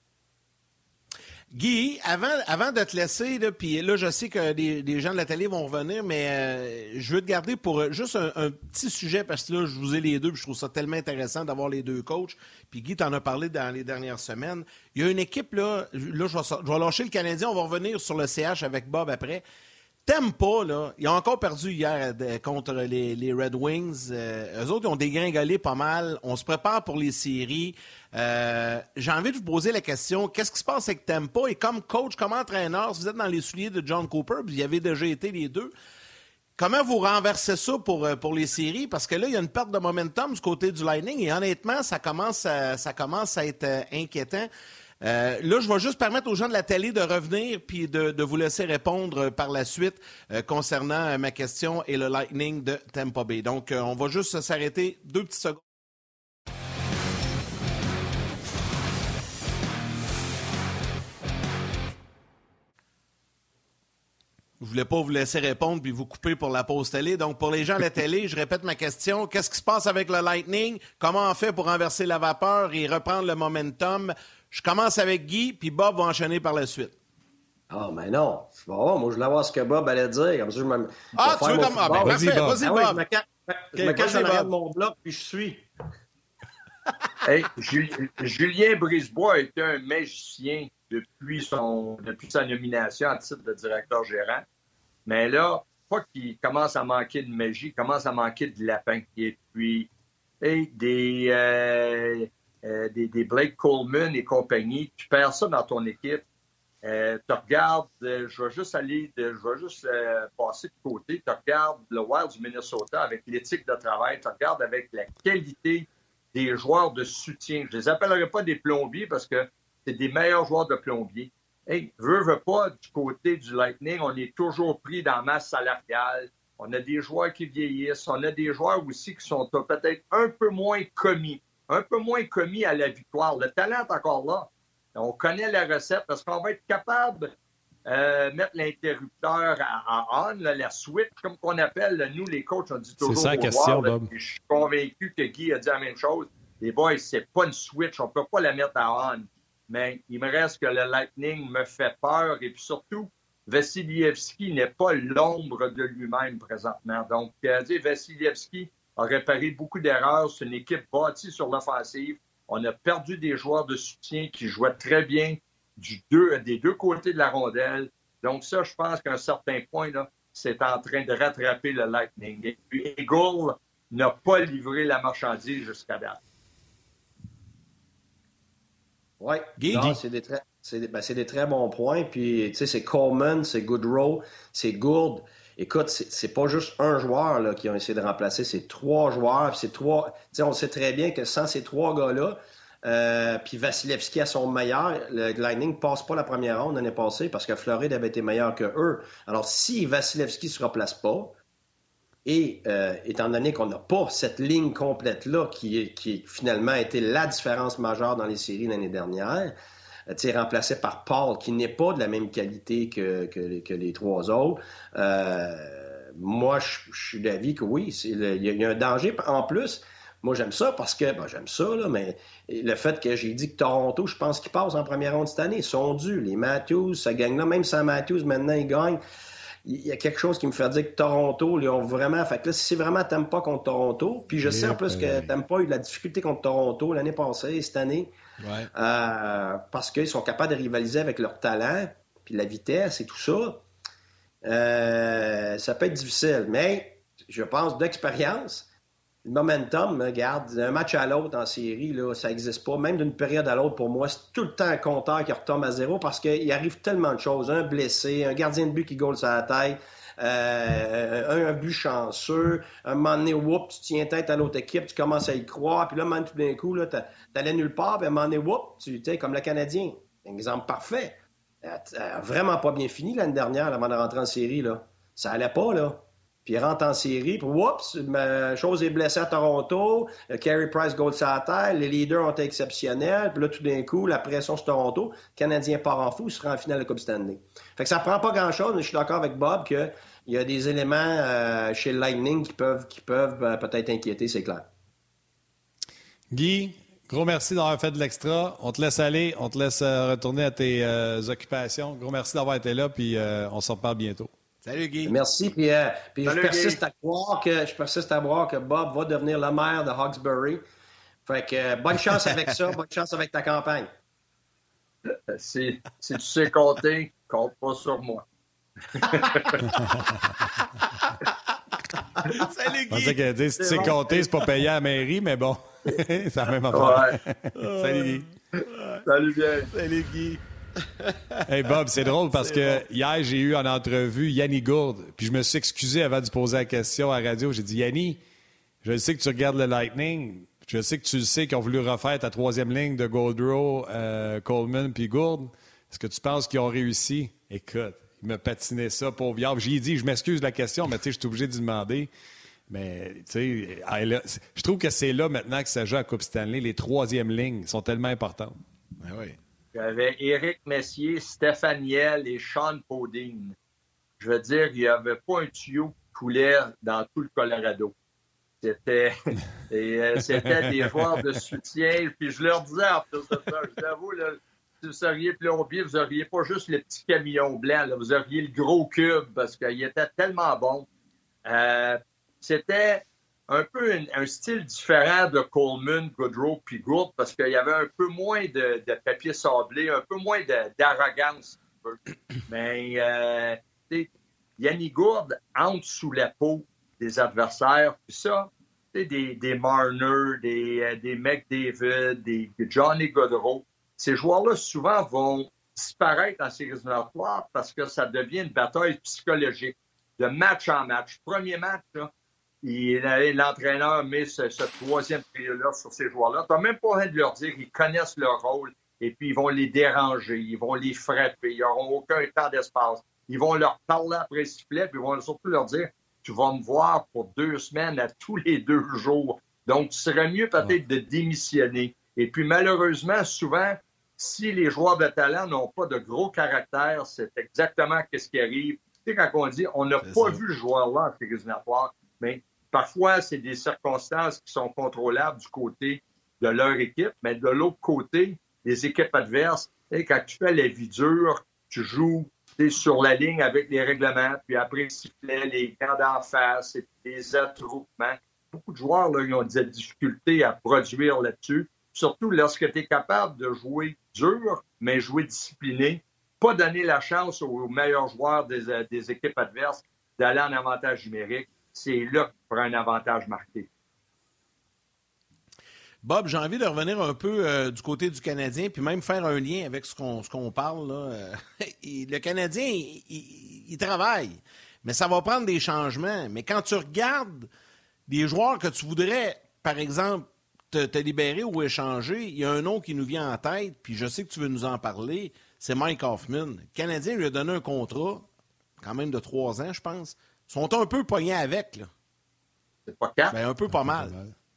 Guy, avant, avant de te laisser, là, puis là, je sais que des, des gens de la télé vont revenir, mais euh, je veux te garder pour euh, juste un, un petit sujet, parce que là, je vous ai les deux, puis je trouve ça tellement intéressant d'avoir les deux coachs. Puis Guy, t'en as parlé dans les dernières semaines. Il y a une équipe, là, là je vais, je vais lâcher le Canadien, on va revenir sur le C H avec Bob après. T'aimes pas, là. Ils ont encore perdu hier euh, contre les, les Red Wings. Euh, eux autres, ils ont dégringolé pas mal. On se prépare pour les séries. Euh, j'ai envie de vous poser la question, qu'est-ce qui se passe avec Tampa? Et comme coach, comme entraîneur, si vous êtes dans les souliers de John Cooper, vous y avez déjà été les deux, comment vous renversez ça pour, pour les séries? Parce que là, il y a une perte de momentum du côté du Lightning et honnêtement, ça commence à, ça commence à être inquiétant. Euh, là, je vais juste permettre aux gens de la télé de revenir puis de, de vous laisser répondre par la suite euh, concernant euh, ma question et le Lightning de Tampa Bay. Donc, euh, on va juste s'arrêter deux petites secondes. Je ne voulais pas vous laisser répondre puis vous couper pour la pause télé. Donc, pour les gens à la télé, je répète ma question. Qu'est-ce qui se passe avec le Lightning? Comment on fait pour renverser la vapeur et reprendre le momentum? Je commence avec Guy, puis Bob va enchaîner par la suite. Ah, mais non. Bon, moi, je voulais voir ce que Bob allait dire. Comme ça, je me... Ah, tu veux comme... Ah, ben, vas-y, Bob. Vas-y, ah, Bob. oui, je me cache, je okay, me cache en arrière de Bob. mon bloc, puis je suis. Hey, Julien Brisebois a été un magicien depuis, son, depuis sa nomination en titre de directeur gérant. Mais là, pas qu'il commence à manquer de magie, il commence à manquer de lapin. Et puis, hey, des... Euh, Euh, des, des Blake Coleman et compagnie, tu perds ça dans ton équipe. Euh, tu regardes, euh, je vais juste aller, de, je vais juste euh, passer de côté, tu regardes le Wild du Minnesota avec l'éthique de travail, tu regardes avec la qualité des joueurs de soutien. Je les appellerai pas des plombiers parce que c'est des meilleurs joueurs de plombiers. Hey, veux, veux pas, du côté du Lightning, on est toujours pris dans la masse salariale. On a des joueurs qui vieillissent, on a des joueurs aussi qui sont peut-être un peu moins commis. un peu moins commis à la victoire. Le talent est encore là. On connaît la recette parce qu'on va être capable de euh, mettre l'interrupteur à, à on, là, la switch, comme qu'on appelle, là, nous, les coachs, on dit toujours. C'est ça la au question, revoir, là, Bob. je suis convaincu que Guy a dit la même chose. Les boys, c'est pas une switch, on peut pas la mettre à on. Mais il me reste que le Lightning me fait peur et puis surtout, Vassilievski n'est pas l'ombre de lui-même présentement. Donc, euh, dire Vassilievski a réparé beaucoup d'erreurs. C'est une équipe bâtie sur l'offensive. On a perdu des joueurs de soutien qui jouaient très bien du deux, des deux côtés de la rondelle. Donc ça, je pense qu'à un certain point, là, c'est en train de rattraper le Lightning. Et puis, Eagle n'a pas livré la marchandise jusqu'à date. Oui, Guy, non, Guy. c'est des très, c'est des, ben, c'est des très bons points. Puis, tu sais, c'est Coleman, c'est Goodrow, c'est Gourde. Écoute, c'est, c'est pas juste un joueur là, qui ont essayé de remplacer, c'est trois joueurs. Puis c'est trois. Tu sais, on sait très bien que sans ces trois gars-là, euh, puis Vasilevski à son meilleur, le Lightning ne passe pas la première ronde l'année passée parce que Floride avait été meilleur que eux. Alors, si Vasilevski ne se replace pas, et euh, étant donné qu'on n'a pas cette ligne complète-là qui, qui finalement a été la différence majeure dans les séries l'année dernière, tu sais, remplacé par Paul, qui n'est pas de la même qualité que, que, que les trois autres, euh, moi, je, je suis d'avis que oui, il y, y a un danger. En plus, moi, j'aime ça parce que, ben, j'aime ça, là, mais le fait que j'ai dit que Toronto, je pense qu'ils passent en première ronde cette année, ils sont dus. Les Matthews, ça gagne là, même sans Matthews, maintenant, ils gagnent. Il y a quelque chose qui me fait dire que Toronto, ils ont vraiment... Fait que là, si c'est vraiment Tampa contre Toronto, puis je sais en plus que Tampa a eu de la difficulté contre Toronto l'année passée, cette année, ouais. euh, parce qu'ils sont capables de rivaliser avec leur talent, puis la vitesse et tout ça. Euh, ça peut être difficile, mais je pense d'expérience, le momentum, regarde, d'un match à l'autre en série, là, ça n'existe pas. Même d'une période à l'autre, pour moi, c'est tout le temps un compteur qui retombe à zéro parce qu'il arrive tellement de choses. Un blessé, un gardien de but qui goal sur la tête, euh, un, un but chanceux, un moment donné, whoop, tu tiens tête à l'autre équipe, tu commences à y croire, puis là, man, tout d'un coup, là, t'allais nulle part, puis à un moment donné, whoop, tu sais, comme le Canadien. Un exemple parfait. Elle a vraiment pas bien fini l'année dernière avant de rentrer en série, là. Ça allait pas, là. Puis il rentre en série, puis oups, ma chose est blessée à Toronto, Carey Price goal sur la terre, les leaders ont été exceptionnels, puis là, tout d'un coup, la pression sur Toronto, le Canadien part en fou, il sera en finale de Coupe Stanley. Fait que ça prend pas grand-chose, mais je suis d'accord avec Bob qu'il y a des éléments euh, chez le Lightning qui peuvent, qui peuvent euh, peut-être inquiéter, c'est clair. Guy, gros merci d'avoir fait de l'extra. On te laisse aller, on te laisse euh, retourner à tes euh, occupations. Gros merci d'avoir été là, puis euh, on se reparle bientôt. Salut, Guy. Merci. Puis, euh, puis Salut, je persiste Guy. à croire que je persiste à croire que Bob va devenir le maire de Hawkesbury. Fait que euh, bonne chance avec ça, bonne chance avec ta campagne. Si, si tu sais compter, compte pas sur moi. Salut, Je pensais Guy. qu'elle dit si tu C'est sais bon. compter, c'est pas payé à la mairie, mais bon, c'est la même affaire. Ouais. Salut, Guy. Salut bien. Salut, Guy. Hey Bob, c'est drôle parce C'est que bon. hier, j'ai eu en entrevue Yanni Gourde, puis je me suis excusé avant de poser la question à la radio. J'ai dit, Yanni, je sais que tu regardes le Lightning, je sais que tu le sais qu'ils ont voulu refaire ta troisième ligne de Gaudreau, euh, Coleman puis Gourde. Est-ce que tu penses qu'ils ont réussi? Écoute, il m'a patiné ça, pauvre viable. J'ai dit, je m'excuse de la question, mais tu sais, je suis obligé d'y demander. Mais, tu sais, je trouve que c'est là maintenant que ça joue à Coupe Stanley. Les troisièmes lignes sont tellement importantes. Ben oui. J'avais Éric Messier, Stéphane Yell et Sean Podine. Je veux dire, il n'y avait pas un tuyau qui coulait dans tout le Colorado. C'était, et, euh, c'était des joueurs de soutien. Puis je leur disais en plus de ça, je vous avoue, là, si vous seriez plombier, vous n'auriez pas juste le petit camion blanc, là, vous auriez le gros cube parce qu'il était tellement bon. Euh, c'était un peu un, un style différent de Coleman, Gaudreau puis Gourde parce qu'il y avait un peu moins de, de papier sablé, un peu moins de, d'arrogance. Mais euh, Yanni Gourde entre sous la peau des adversaires. Puis ça, des, des Marner, des, des McDavid, des Johnny Gaudreau, ces joueurs-là souvent vont disparaître en séries éliminatoires parce que ça devient une bataille psychologique de match en match. Premier match, là, il, l'entraîneur met ce, ce troisième trio-là sur ces joueurs-là. Tu n'as même pas envie de leur dire qu'ils connaissent leur rôle et puis ils vont les déranger, ils vont les frapper, ils n'auront aucun temps d'espace. Ils vont leur parler après le sifflet puis ils vont surtout leur dire « Tu vas me voir pour deux semaines à tous les deux jours. Donc, tu serais mieux peut-être de démissionner. » Et puis malheureusement, souvent, si les joueurs de talent n'ont pas de gros caractère, c'est exactement ce qui arrive. Tu sais, quand on dit on n'a pas ça. vu le joueur-là en séries éliminatoires, mais parfois, c'est des circonstances qui sont contrôlables du côté de leur équipe, mais de l'autre côté, les équipes adverses, tu sais, quand tu fais la vie dure, tu joues sur la ligne avec les règlements, puis après le sifflet, les gants d'en face, et puis les attroupements. Beaucoup de joueurs, là, ils ont des difficultés à produire là-dessus. Surtout lorsque tu es capable de jouer dur, mais jouer discipliné, pas donner la chance aux meilleurs joueurs des, des équipes adverses d'aller en avantage numérique, c'est là que tu prends un avantage marqué. Bob, j'ai envie de revenir un peu euh, du côté du Canadien, puis même faire un lien avec ce qu'on, ce qu'on parle. Là. Le Canadien, il, il, il travaille, mais ça va prendre des changements. Mais quand tu regardes des joueurs que tu voudrais, par exemple, te, te libérer ou échanger, il y a un nom qui nous vient en tête, puis je sais que tu veux nous en parler, c'est Mike Hoffman. Le Canadien lui a donné un contrat, quand même de trois ans, je pense. Ils sont un peu pognés avec, là. C'est pas quatre? Ben, un peu pas mal.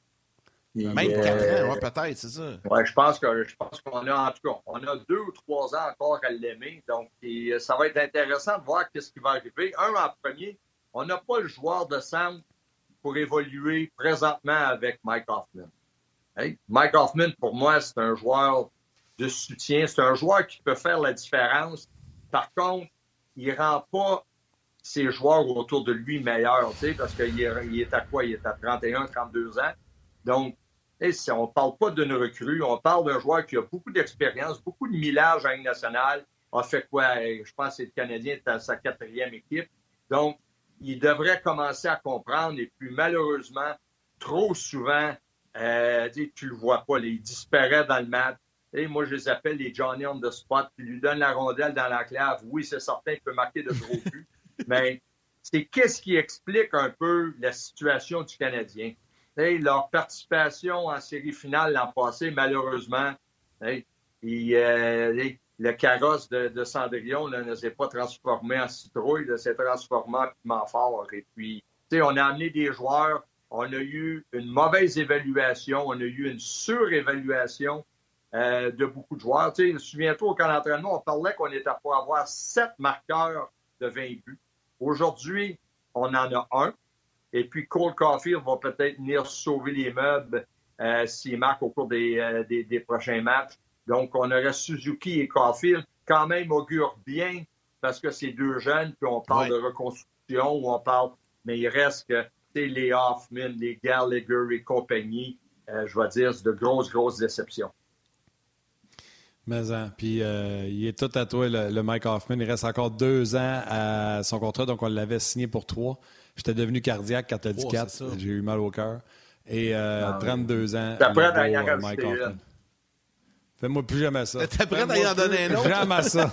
Et Même euh, quatre ans, ouais, peut-être, c'est ça. Oui, je pense que je pense qu'on a, en tout cas, on a deux ou trois ans encore à l'aimer. Donc, et, ça va être intéressant de voir ce qui va arriver. Un, en premier, on n'a pas le joueur de centre pour évoluer présentement avec Mike Hoffman. Hey? Mike Hoffman, pour moi, c'est un joueur de soutien. C'est un joueur qui peut faire la différence. Par contre, il ne rend pas ses joueurs autour de lui meilleurs, tu sais, parce qu'il est, il est à quoi? Il est à trente et un, trente-deux ans. Donc, hey, si on ne parle pas d'une recrue, on parle d'un joueur qui a beaucoup d'expérience, beaucoup de millage en Ligue nationale, a fait quoi? Je pense que le Canadien est à sa quatrième équipe. Donc, il devrait commencer à comprendre. Et puis, malheureusement, trop souvent, euh, tu le vois pas, là, il disparaît dans le match. Et moi, je les appelle les Johnny on the spot. Tu lui donnes la rondelle dans l'enclave. Oui, c'est certain, il peut marquer de gros buts. Mais c'est qu'est-ce qui explique un peu la situation du Canadien. Hey, leur participation en série finale l'an passé, malheureusement, hey, il, euh, hey, le carrosse de, de Cendrillon là, ne s'est pas transformé en citrouille, il s'est transformé en piment fort. Et puis, on a amené des joueurs, on a eu une mauvaise évaluation, on a eu une surévaluation euh, de beaucoup de joueurs. T'sais, souviens-toi, au camp d'entraînement, on parlait qu'on était pour avoir sept marqueurs de vingt buts. Aujourd'hui, on en a un. Et puis, Cole Caulfield va peut-être venir sauver les meubles euh, s'il marque au cours des, euh, des, des prochains matchs. Donc, on aurait Suzuki et Caulfield. Quand même, augure bien parce que c'est deux jeunes, puis on parle ouais. de reconstruction, ou on parle... Mais il reste que les Hoffman, les Gallagher et compagnie, euh, je vais dire, c'est de grosses, grosses déceptions. Mais hein, puis euh, il est tout à toi, le, le Mike Hoffman. Il reste encore deux ans à son contrat, donc on l'avait signé pour trois. J'étais devenu cardiaque quand tu as dit oh, quatre. J'ai eu mal au cœur. Et euh, non, trente-deux ans, le beau, euh, Mike Hoffman. Fais-moi plus jamais ça. T'es prêt à y en donner un autre? Jamais ça.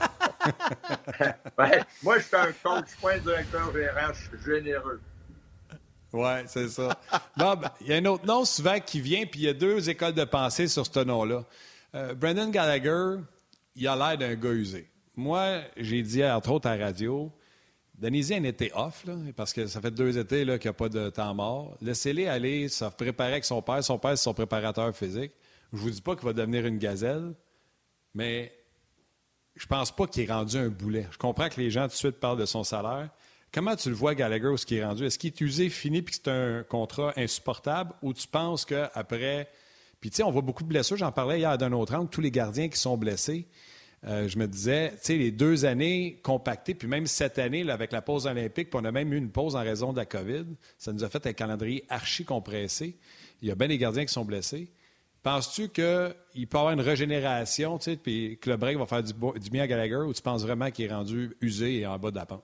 Ouais, moi, je suis un coach, je suis pas un directeur gérant, je suis généreux. Oui, c'est ça. Bon, ben, il y a un autre nom souvent qui vient, puis il y a deux écoles de pensée sur ce nom-là. Euh, Brendan Gallagher, il a l'air d'un gars usé. Moi, j'ai dit, entre autres, à la radio, donnez-y un été off, là, parce que ça fait deux étés là, qu'il n'y a pas de temps mort. Laissez-les aller se préparer avec son père. Son père, c'est son préparateur physique. Je vous dis pas qu'il va devenir une gazelle, mais je pense pas qu'il est rendu un boulet. Je comprends que les gens tout de suite parlent de son salaire. Comment tu le vois, Gallagher, où ce qui est rendu? Est-ce qu'il est usé, fini, puis que c'est un contrat insupportable, ou tu penses qu'après... Puis, tu sais, on voit beaucoup de blessures. J'en parlais hier d'un autre angle. Tous les gardiens qui sont blessés, euh, je me disais, tu sais, les deux années compactées, puis même cette année, là, avec la pause olympique, puis on a même eu une pause en raison de la COVID, ça nous a fait un calendrier archi compressé. Il y a bien des gardiens qui sont blessés. Penses-tu qu'il peut y avoir une régénération, tu sais, puis que le break va faire du, du bien à Gallagher, ou tu penses vraiment qu'il est rendu usé et en bas de la pente?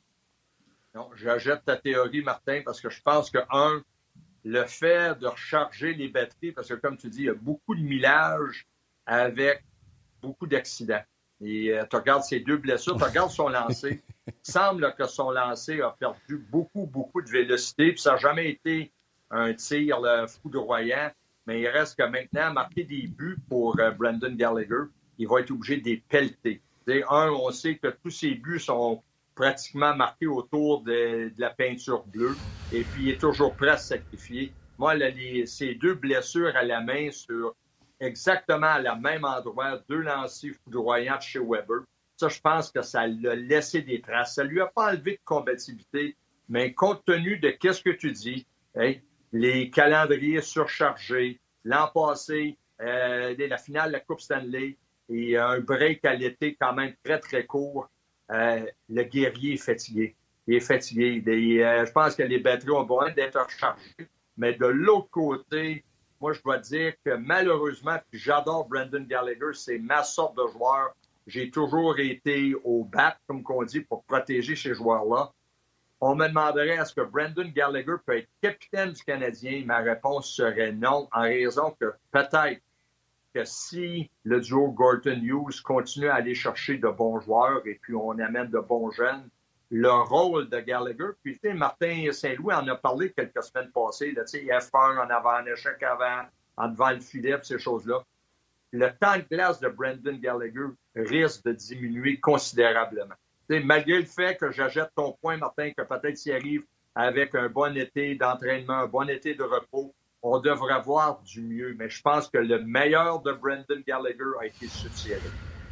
Non, j'achète ta théorie, Martin, parce que je pense que, un, le fait de recharger les batteries, parce que, comme tu dis, il y a beaucoup de millage avec beaucoup d'accidents. Et euh, tu regardes ces deux blessures, tu regardes son lancer. Il semble que son lancer a perdu beaucoup, beaucoup de vélocité, puis ça n'a jamais été un tir là, foudroyant, mais il reste que maintenant, marquer des buts pour euh, Brendan Gallagher, il va être obligé de les pelleter. T'sais, un, on sait que tous ses buts sont pratiquement marqué autour de, de la peinture bleue, et puis il est toujours prêt à se sacrifier. Moi, là, les, ces deux blessures à la main sur exactement le même endroit, deux lancers foudroyants de chez Weber, ça, je pense que ça l'a laissé des traces. Ça lui a pas enlevé de combativité, mais compte tenu de qu'est-ce que tu dis, hein, les calendriers surchargés, l'an passé, euh, la finale de la Coupe Stanley, et un break à l'été quand même très, très court, Euh, le guerrier est fatigué. Il est fatigué. Et, euh, je pense que les batteries ont besoin d'être rechargées. Mais de l'autre côté, moi, je dois dire que malheureusement, puis j'adore Brendan Gallagher, c'est ma sorte de joueur. J'ai toujours été au bat, comme qu'on dit, pour protéger ces joueurs-là. On me demanderait est-ce que Brendan Gallagher peut être capitaine du Canadien? Ma réponse serait non, en raison que peut-être que si le duo Gorton-Hughes continue à aller chercher de bons joueurs et puis on amène de bons jeunes, le rôle de Gallagher, puis tu sais, Martin Saint-Louis en a parlé quelques semaines passées, tu sais, F un en avant, un échec avant, en devant le filet, ces choses-là. Le temps de glace de Brendan Gallagher risque de diminuer considérablement. Tu sais, malgré le fait que j'achète ton point, Martin, que peut-être s'il arrive avec un bon été d'entraînement, un bon été de repos, on devrait voir du mieux, mais je pense que le meilleur de Brendan Gallagher a été suggéré.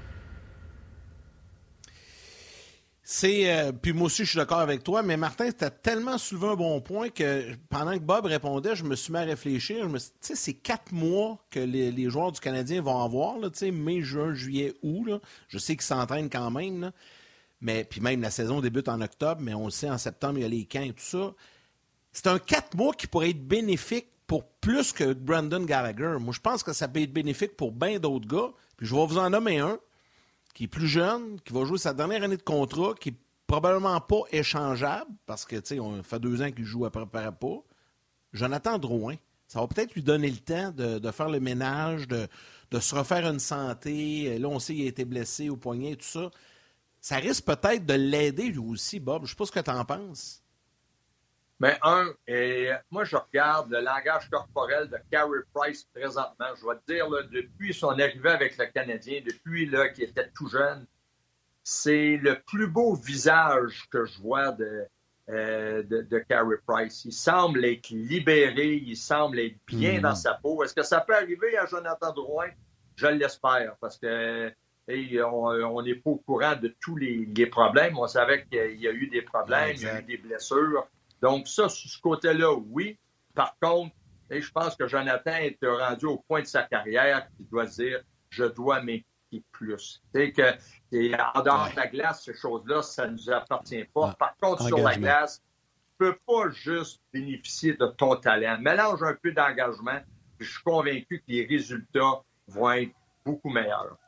C'est, euh, puis moi aussi, je suis d'accord avec toi, mais Martin, tu as tellement soulevé un bon point que pendant que Bob répondait, je me suis mis à réfléchir. Tu sais, c'est quatre mois que les, les joueurs du Canadien vont avoir, tu sais, mai, juin, juillet, août. Là. Je sais qu'ils s'entraînent quand même, là. Mais puis même la saison débute en octobre, mais on le sait, en septembre, il y a les camps et tout ça. C'est un quatre mois qui pourrait être bénéfique pour plus que Brendan Gallagher. Moi, je pense que ça peut être bénéfique pour bien d'autres gars. Puis je vais vous en nommer un qui est plus jeune, qui va jouer sa dernière année de contrat, qui est probablement pas échangeable, parce que, tu sais, on fait deux ans qu'il joue à préparer pas. Jonathan Drouin. Ça va peut-être lui donner le temps de, de faire le ménage, de, de se refaire une santé. Là, on sait qu'il a été blessé au poignet et tout ça. Ça risque peut-être de l'aider lui aussi, Bob. Je sais pas ce que tu en penses. Mais un, et moi, je regarde le langage corporel de Carey Price présentement. Je dois te dire, là, depuis son arrivée avec le Canadien, depuis là, qu'il était tout jeune, c'est le plus beau visage que je vois de, euh, de, de Carey Price. Il semble être libéré, il semble être bien mmh. dans sa peau. Est-ce que ça peut arriver à Jonathan Drouin? Je l'espère, parce que hey, on n'est pas au courant de tous les, les problèmes. On savait qu'il y a eu des problèmes, exact. Il y a eu des blessures. Donc, ça, sur ce côté-là, oui. Par contre, je pense que Jonathan est rendu au point de sa carrière qu'il doit dire « je dois m'impliquer plus ». Tu sais que en dehors ouais. de la glace, ces choses-là, ça ne nous appartient pas. Ouais. Par contre, engagement. Sur la glace, tu ne peux pas juste bénéficier de ton talent. Mélange un peu d'engagement, puis je suis convaincu que les résultats vont être beaucoup meilleurs.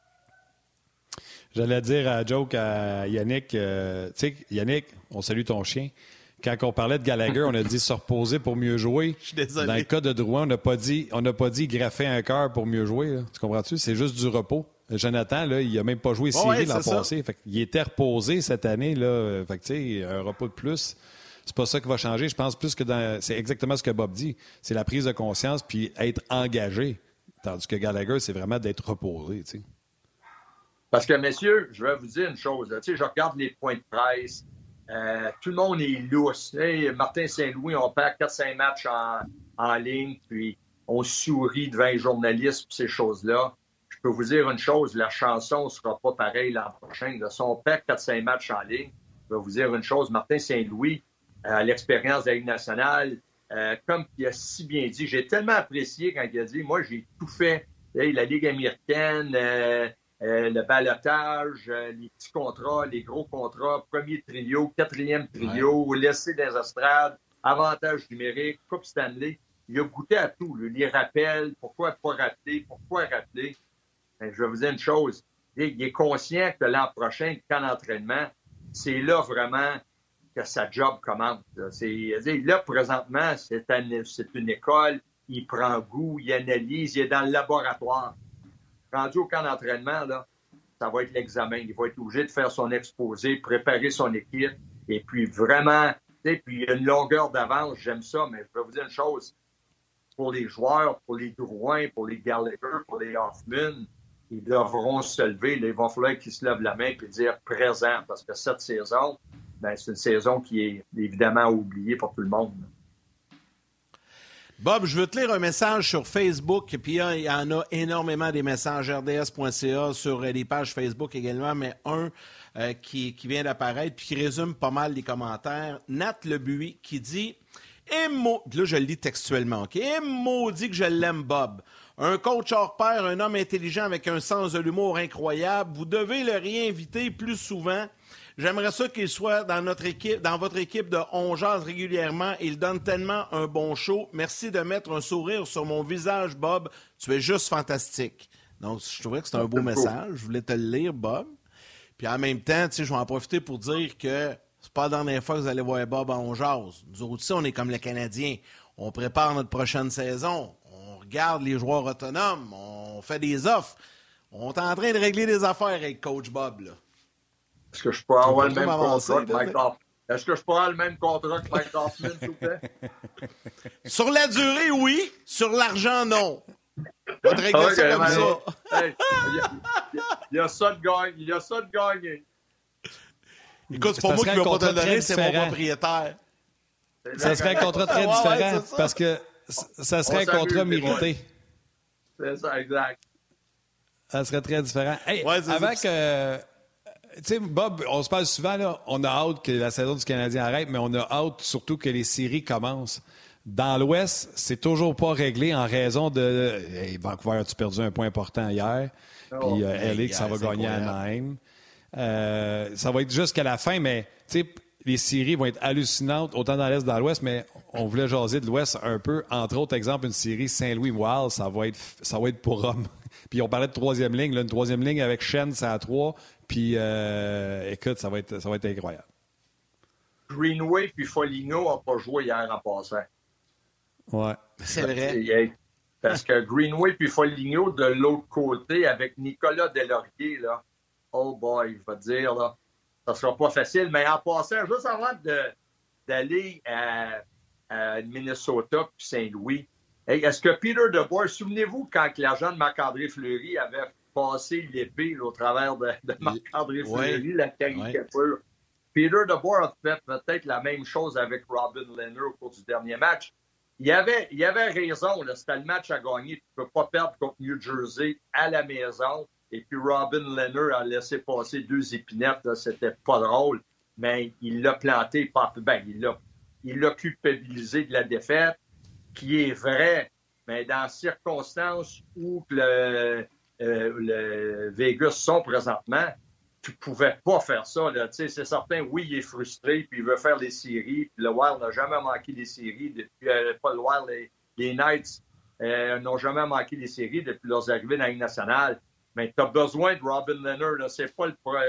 J'allais dire à joke à Yannick, euh, tu sais, Yannick, on salue ton chien. quand on parlait de Gallagher, on a dit se reposer pour mieux jouer. Je suis désolé. Dans le cas de Drouin, on n'a pas dit, on n'a pas dit graffer un cœur pour mieux jouer. Là. Tu comprends-tu? C'est juste du repos. Jonathan, là, il n'a même pas joué série ouais, l'an passé. Fait il était reposé cette année. Là. Fait que, tu sais, un repos de plus, c'est pas ça qui va changer. Je pense plus que dans... c'est exactement ce que Bob dit. C'est la prise de conscience puis être engagé. Tandis que Gallagher, c'est vraiment d'être reposé. Tu sais. Parce que, messieurs, je vais vous dire une chose. Tu sais, je regarde les points de presse. Euh, tout le monde est lousse. Hey, Martin Saint-Louis, on perd quatre cinq matchs en, en ligne, puis on sourit devant les journalistes et ces choses-là. Je peux vous dire une chose, la chanson ne sera pas pareille l'an prochain. Là. Si on perd quatre cinq matchs en ligne, je vais vous dire une chose, Martin Saint-Louis, à euh, l'expérience de la Ligue nationale, euh, comme il a si bien dit, j'ai tellement apprécié quand il a dit, moi, j'ai tout fait. Hey, la Ligue américaine... Euh, Euh, le balotage, euh, les petits contrats, les gros contrats, premier trio, quatrième trio, ouais. Laissé dans les estrades, avantage numérique, Coupe Stanley. Il a goûté à tout, là, les rappels, pourquoi pas rappeler, pourquoi rappeler. Ben, je vais vous dire une chose, il est conscient que l'an prochain, le camp d'entraînement, c'est là vraiment que sa job commence. Là, c'est, là présentement, c'est, un, c'est une école, il prend goût, il analyse, il est dans le laboratoire. Rendu au camp d'entraînement, là, ça va être l'examen. Il va être obligé de faire son exposé, préparer son équipe. Et puis vraiment, tu sais, puis il y a une longueur d'avance, j'aime ça, mais je vais vous dire une chose. Pour les joueurs, pour les Drouin, pour les Gallagher, pour les Hoffman, ils devront se lever. Là, il va falloir qu'ils se lèvent la main et dire présent. Parce que cette saison, ben, c'est une saison qui est évidemment oubliée pour tout le monde. Bob, je veux te lire un message sur Facebook, puis il y en a énormément des messages R D S point C A sur les pages Facebook également, mais un euh, qui, qui vient d'apparaître puis qui résume pas mal les commentaires. Nat Lebuy qui dit « Et mo... » Là, je le lis textuellement, OK? « Et maudit que je l'aime, Bob. Un coach hors pair, un homme intelligent avec un sens de l'humour incroyable. Vous devez le réinviter plus souvent. » J'aimerais ça qu'il soit dans notre équipe, dans votre équipe de On jase régulièrement. Il donne tellement un bon show. Merci de mettre un sourire sur mon visage, Bob. Tu es juste fantastique. Donc, je trouvais que c'était un beau message. Je voulais te le lire, Bob. Puis en même temps, tu sais, je vais en profiter pour dire que c'est pas la dernière fois que vous allez voir Bob en On jase. Nous autres aussi, on est comme les Canadiens. On prépare notre prochaine saison. On regarde les joueurs autonomes. On fait des offres. On est en train de régler des affaires avec Coach Bob, là. Est-ce que je peux avoir le même contrat que Mike Hoffman? Est-ce que je peux avoir le même contrat que Mike Hoffman, s'il vous plaît? Sur la durée, oui. Sur l'argent, non. On va te régler ça comme ça. Hey, il y a ça de gagner. Il y a ça de gagner. Écoute, c'est pas moi qui vais pas te le donner, c'est mon propriétaire. Ça serait un contrat très différent ouais, ouais, parce que ça serait un contrat mérité. C'est ça, exact. Ça serait très différent. Hey, ouais, avant que... Tu sais, Bob, on se parle souvent, là, on a hâte que la saison du Canadien arrête, mais on a hâte surtout que les séries commencent. Dans l'Ouest, c'est toujours pas réglé en raison de... Hey, Vancouver, as-tu perdu un point important hier? Oh, Puis euh, L A, que ça va gagner à Anaheim. Euh, ça va être jusqu'à la fin, mais tu sais, les séries vont être hallucinantes, autant dans l'Est que dans l'Ouest, mais on voulait jaser de l'Ouest un peu. Entre autres, exemple, une série Saint-Louis-Wild, ça va être ça va être pour Rome. Puis on parlait de troisième ligne, là, une troisième ligne avec Shen, c'est à trois. Puis, euh, écoute, ça va être, ça va être incroyable. Greenway puis Foligno n'ont pas joué hier en passant. Ouais. C'est vrai. Parce que Greenway puis Foligno, de l'autre côté, avec Nicolas Deslauriers, là, oh boy, je vais te dire, là, ça sera pas facile. Mais en passant, juste avant de, d'aller à, à Minnesota puis Saint-Louis, hey, est-ce que Peter DeBoer, souvenez-vous quand l'agent de Marc-André Fleury avait passer l'épée là, au travers de, de Marc-André Fleury, ouais. La caricature. Ouais. Peter DeBoer a fait peut-être la même chose avec Robin Lehner au cours du dernier match. Il avait, il avait raison, là, c'était le match à gagner. Tu ne peux pas perdre contre New Jersey à la maison. Et puis Robin Lehner a laissé passer deux épinettes. Là, c'était pas drôle, mais il l'a planté. Ben, il l'a, il l'a culpabilisé de la défaite, qui est vrai, mais dans circonstances où le Euh, le Vegas sont présentement, tu pouvais pas faire ça. Là. C'est certain, oui, il est frustré, puis il veut faire les séries. Puis le Wild n'a jamais manqué les séries depuis... Euh, pas le Wild, les, les Knights euh, n'ont jamais manqué les séries depuis leurs arrivées dans la Ligue nationale. Mais tu as besoin de Robin Lehner. Là. C'est pas le...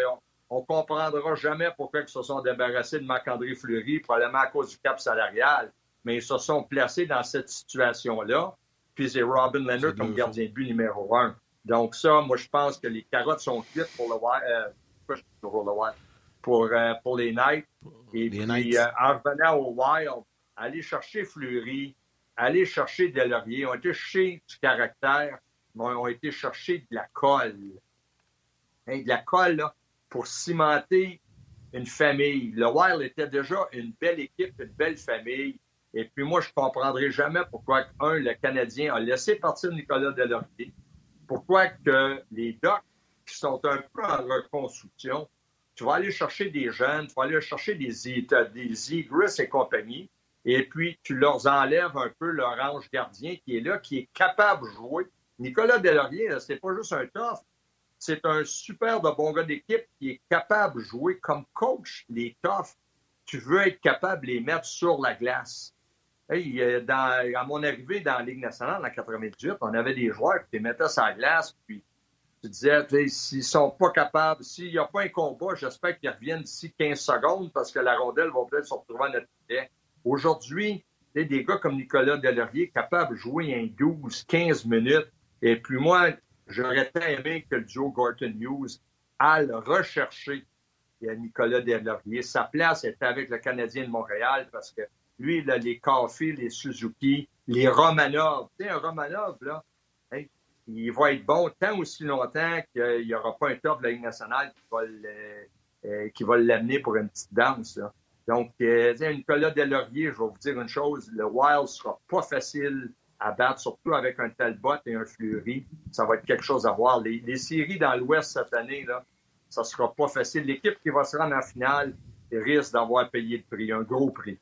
on ne comprendra jamais pourquoi ils se sont débarrassés de Marc-André Fleury, probablement à cause du cap salarial. Mais ils se sont placés dans cette situation-là. Puis c'est Robin Leonard comme gardien de but numéro un. Donc ça, moi, je pense que les carottes sont cuites pour le Wild, euh, pour, le Wild pour, euh, pour les Knights. Et les puis, euh, en revenant au Wild, aller chercher Fleury, aller chercher Delaurier, ont été chercher du caractère, mais ont été chercher de la colle. Hein, de la colle, là, pour cimenter une famille. Le Wild était déjà une belle équipe, une belle famille. Et puis moi, je ne comprendrai jamais pourquoi, un, le Canadien a laissé partir Nicolas Delaurier. Pourquoi que les Ducks, qui sont un peu en reconstruction, tu vas aller chercher des jeunes, tu vas aller chercher des, des Egress et compagnie, et puis tu leur enlèves un peu leur ange gardien qui est là, qui est capable de jouer. Nicolas Delaurier, c'est pas juste un tough, c'est un super de bon gars d'équipe qui est capable de jouer comme coach. Les toughs, tu veux être capable de les mettre sur la glace. Hey, dans, à mon arrivée dans la Ligue nationale en quatre-vingt-dix-huit, on avait des joueurs qui les mettaient sur la glace, puis tu disais, s'ils sont pas capables, s'il n'y a pas un combat, j'espère qu'ils reviennent d'ici quinze secondes parce que la rondelle va peut-être se retrouver à notre filet. Aujourd'hui, des gars comme Nicolas Delaurier capables de jouer un douze quinze minutes. Et puis moi, j'aurais tant aimé que le duo Gorton Hughes aille rechercher Nicolas Delaurier. Sa place était avec le Canadien de Montréal parce que lui, là, les Caulfield, les Suzuki, les Romanov. Tu sais, un Romanov, là, hein, il va être bon tant aussi longtemps qu'il n'y aura pas un top de la Ligue nationale qui va, le, euh, qui va l'amener pour une petite danse. Là. Donc, euh, Nicolas Delaurier, je vais vous dire une chose, le Wild sera pas facile à battre, surtout avec un Talbot et un Fleury. Ça va être quelque chose à voir. Les, les séries dans l'Ouest cette année, là, ça sera pas facile. L'équipe qui va se rendre en finale risque d'avoir payé le prix, un gros prix.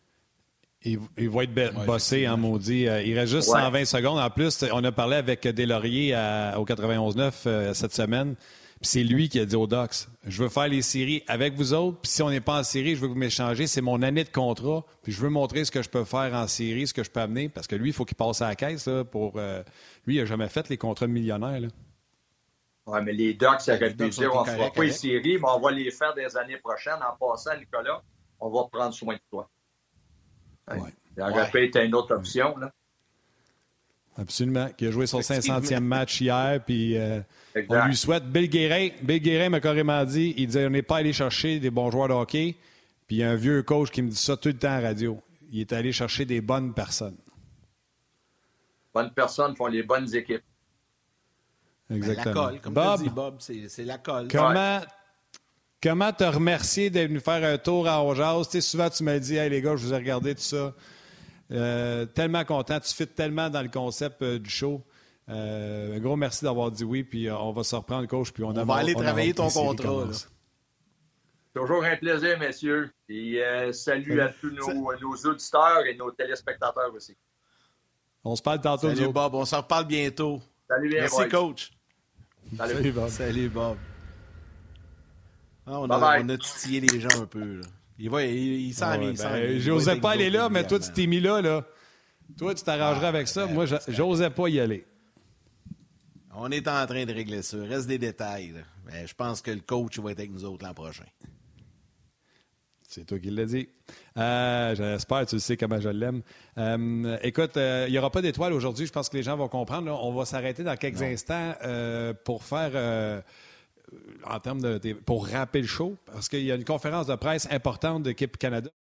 Il, il va être be- ouais, bossé, hein, maudit. Euh, il reste juste ouais. cent vingt secondes. En plus, on a parlé avec Delaurier à, au quatre-vingt-onze neuf euh, cette semaine. Puis c'est lui qui a dit aux Ducks, je veux faire les séries avec vous autres. Puis si on n'est pas en série, je veux que vous m'échangez. C'est mon année de contrat. Puis je veux montrer ce que je peux faire en série, ce que je peux amener. Parce que lui, il faut qu'il passe à la caisse. Là, pour, euh, lui, il n'a jamais fait les contrats de millionnaires. Oui, mais les Ducks, ça aurait pu dire, on ne fera pas les séries, mais on va les faire des années prochaines. En passant, Nicolas, on va prendre soin de toi. Ouais. Il aurait ouais. pu être une autre option. Là. Absolument. Qui a joué son cinq centième match hier. Puis euh, on lui souhaite. Bill Guérin, Bill Guérin m'a carrément dit, il disait on n'est pas allé chercher des bons joueurs de hockey. Puis il y a un vieux coach qui me dit ça tout le temps à la radio. Il est allé chercher des bonnes personnes. Bonnes personnes font les bonnes équipes. Exactement. Ben, la colle, comme Bob, dit Bob, c'est, c'est la colle. Comment, comment te remercier d'être venu faire un tour à Onjaz? Tu sais, souvent, tu m'as dit, hey, les gars, je vous ai regardé tout ça. Euh, tellement content. Tu fites tellement dans le concept euh, du show. Euh, un gros merci d'avoir dit oui. Puis euh, on va se reprendre, coach. Puis on, on a, va aller on travailler ton contrat. Toujours un plaisir, messieurs. Et euh, salut, salut à tous nos, nos auditeurs et nos téléspectateurs aussi. On se parle tantôt. Salut, Bob. On se reparle bientôt. Salut, bien, merci, boys. coach. Salut, Salut, Bob. Salut, Bob. Ah, on, bye a, bye. on a titillé les gens un peu. Là. Il, va, il, il s'en ah, ouais, il, ben, j'osais pas aller là, mais toi, tu t'es mis là. là. Toi, tu t'arrangerais ah, avec ça. Ben, Moi, j'osais pas y aller. On est en train de régler ça. Il reste des détails. Ben, je pense que le coach va être avec nous autres l'an prochain. C'est toi qui l'as dit. Euh, j'espère, tu sais comment je l'aime. Euh, écoute, euh, il n'y aura pas d'étoiles aujourd'hui. Je pense que les gens vont comprendre. Là, on va s'arrêter dans quelques non. instants euh, pour faire, euh, en termes de, pour rappeler le show, parce qu'il y a une conférence de presse importante de Équipe Canada.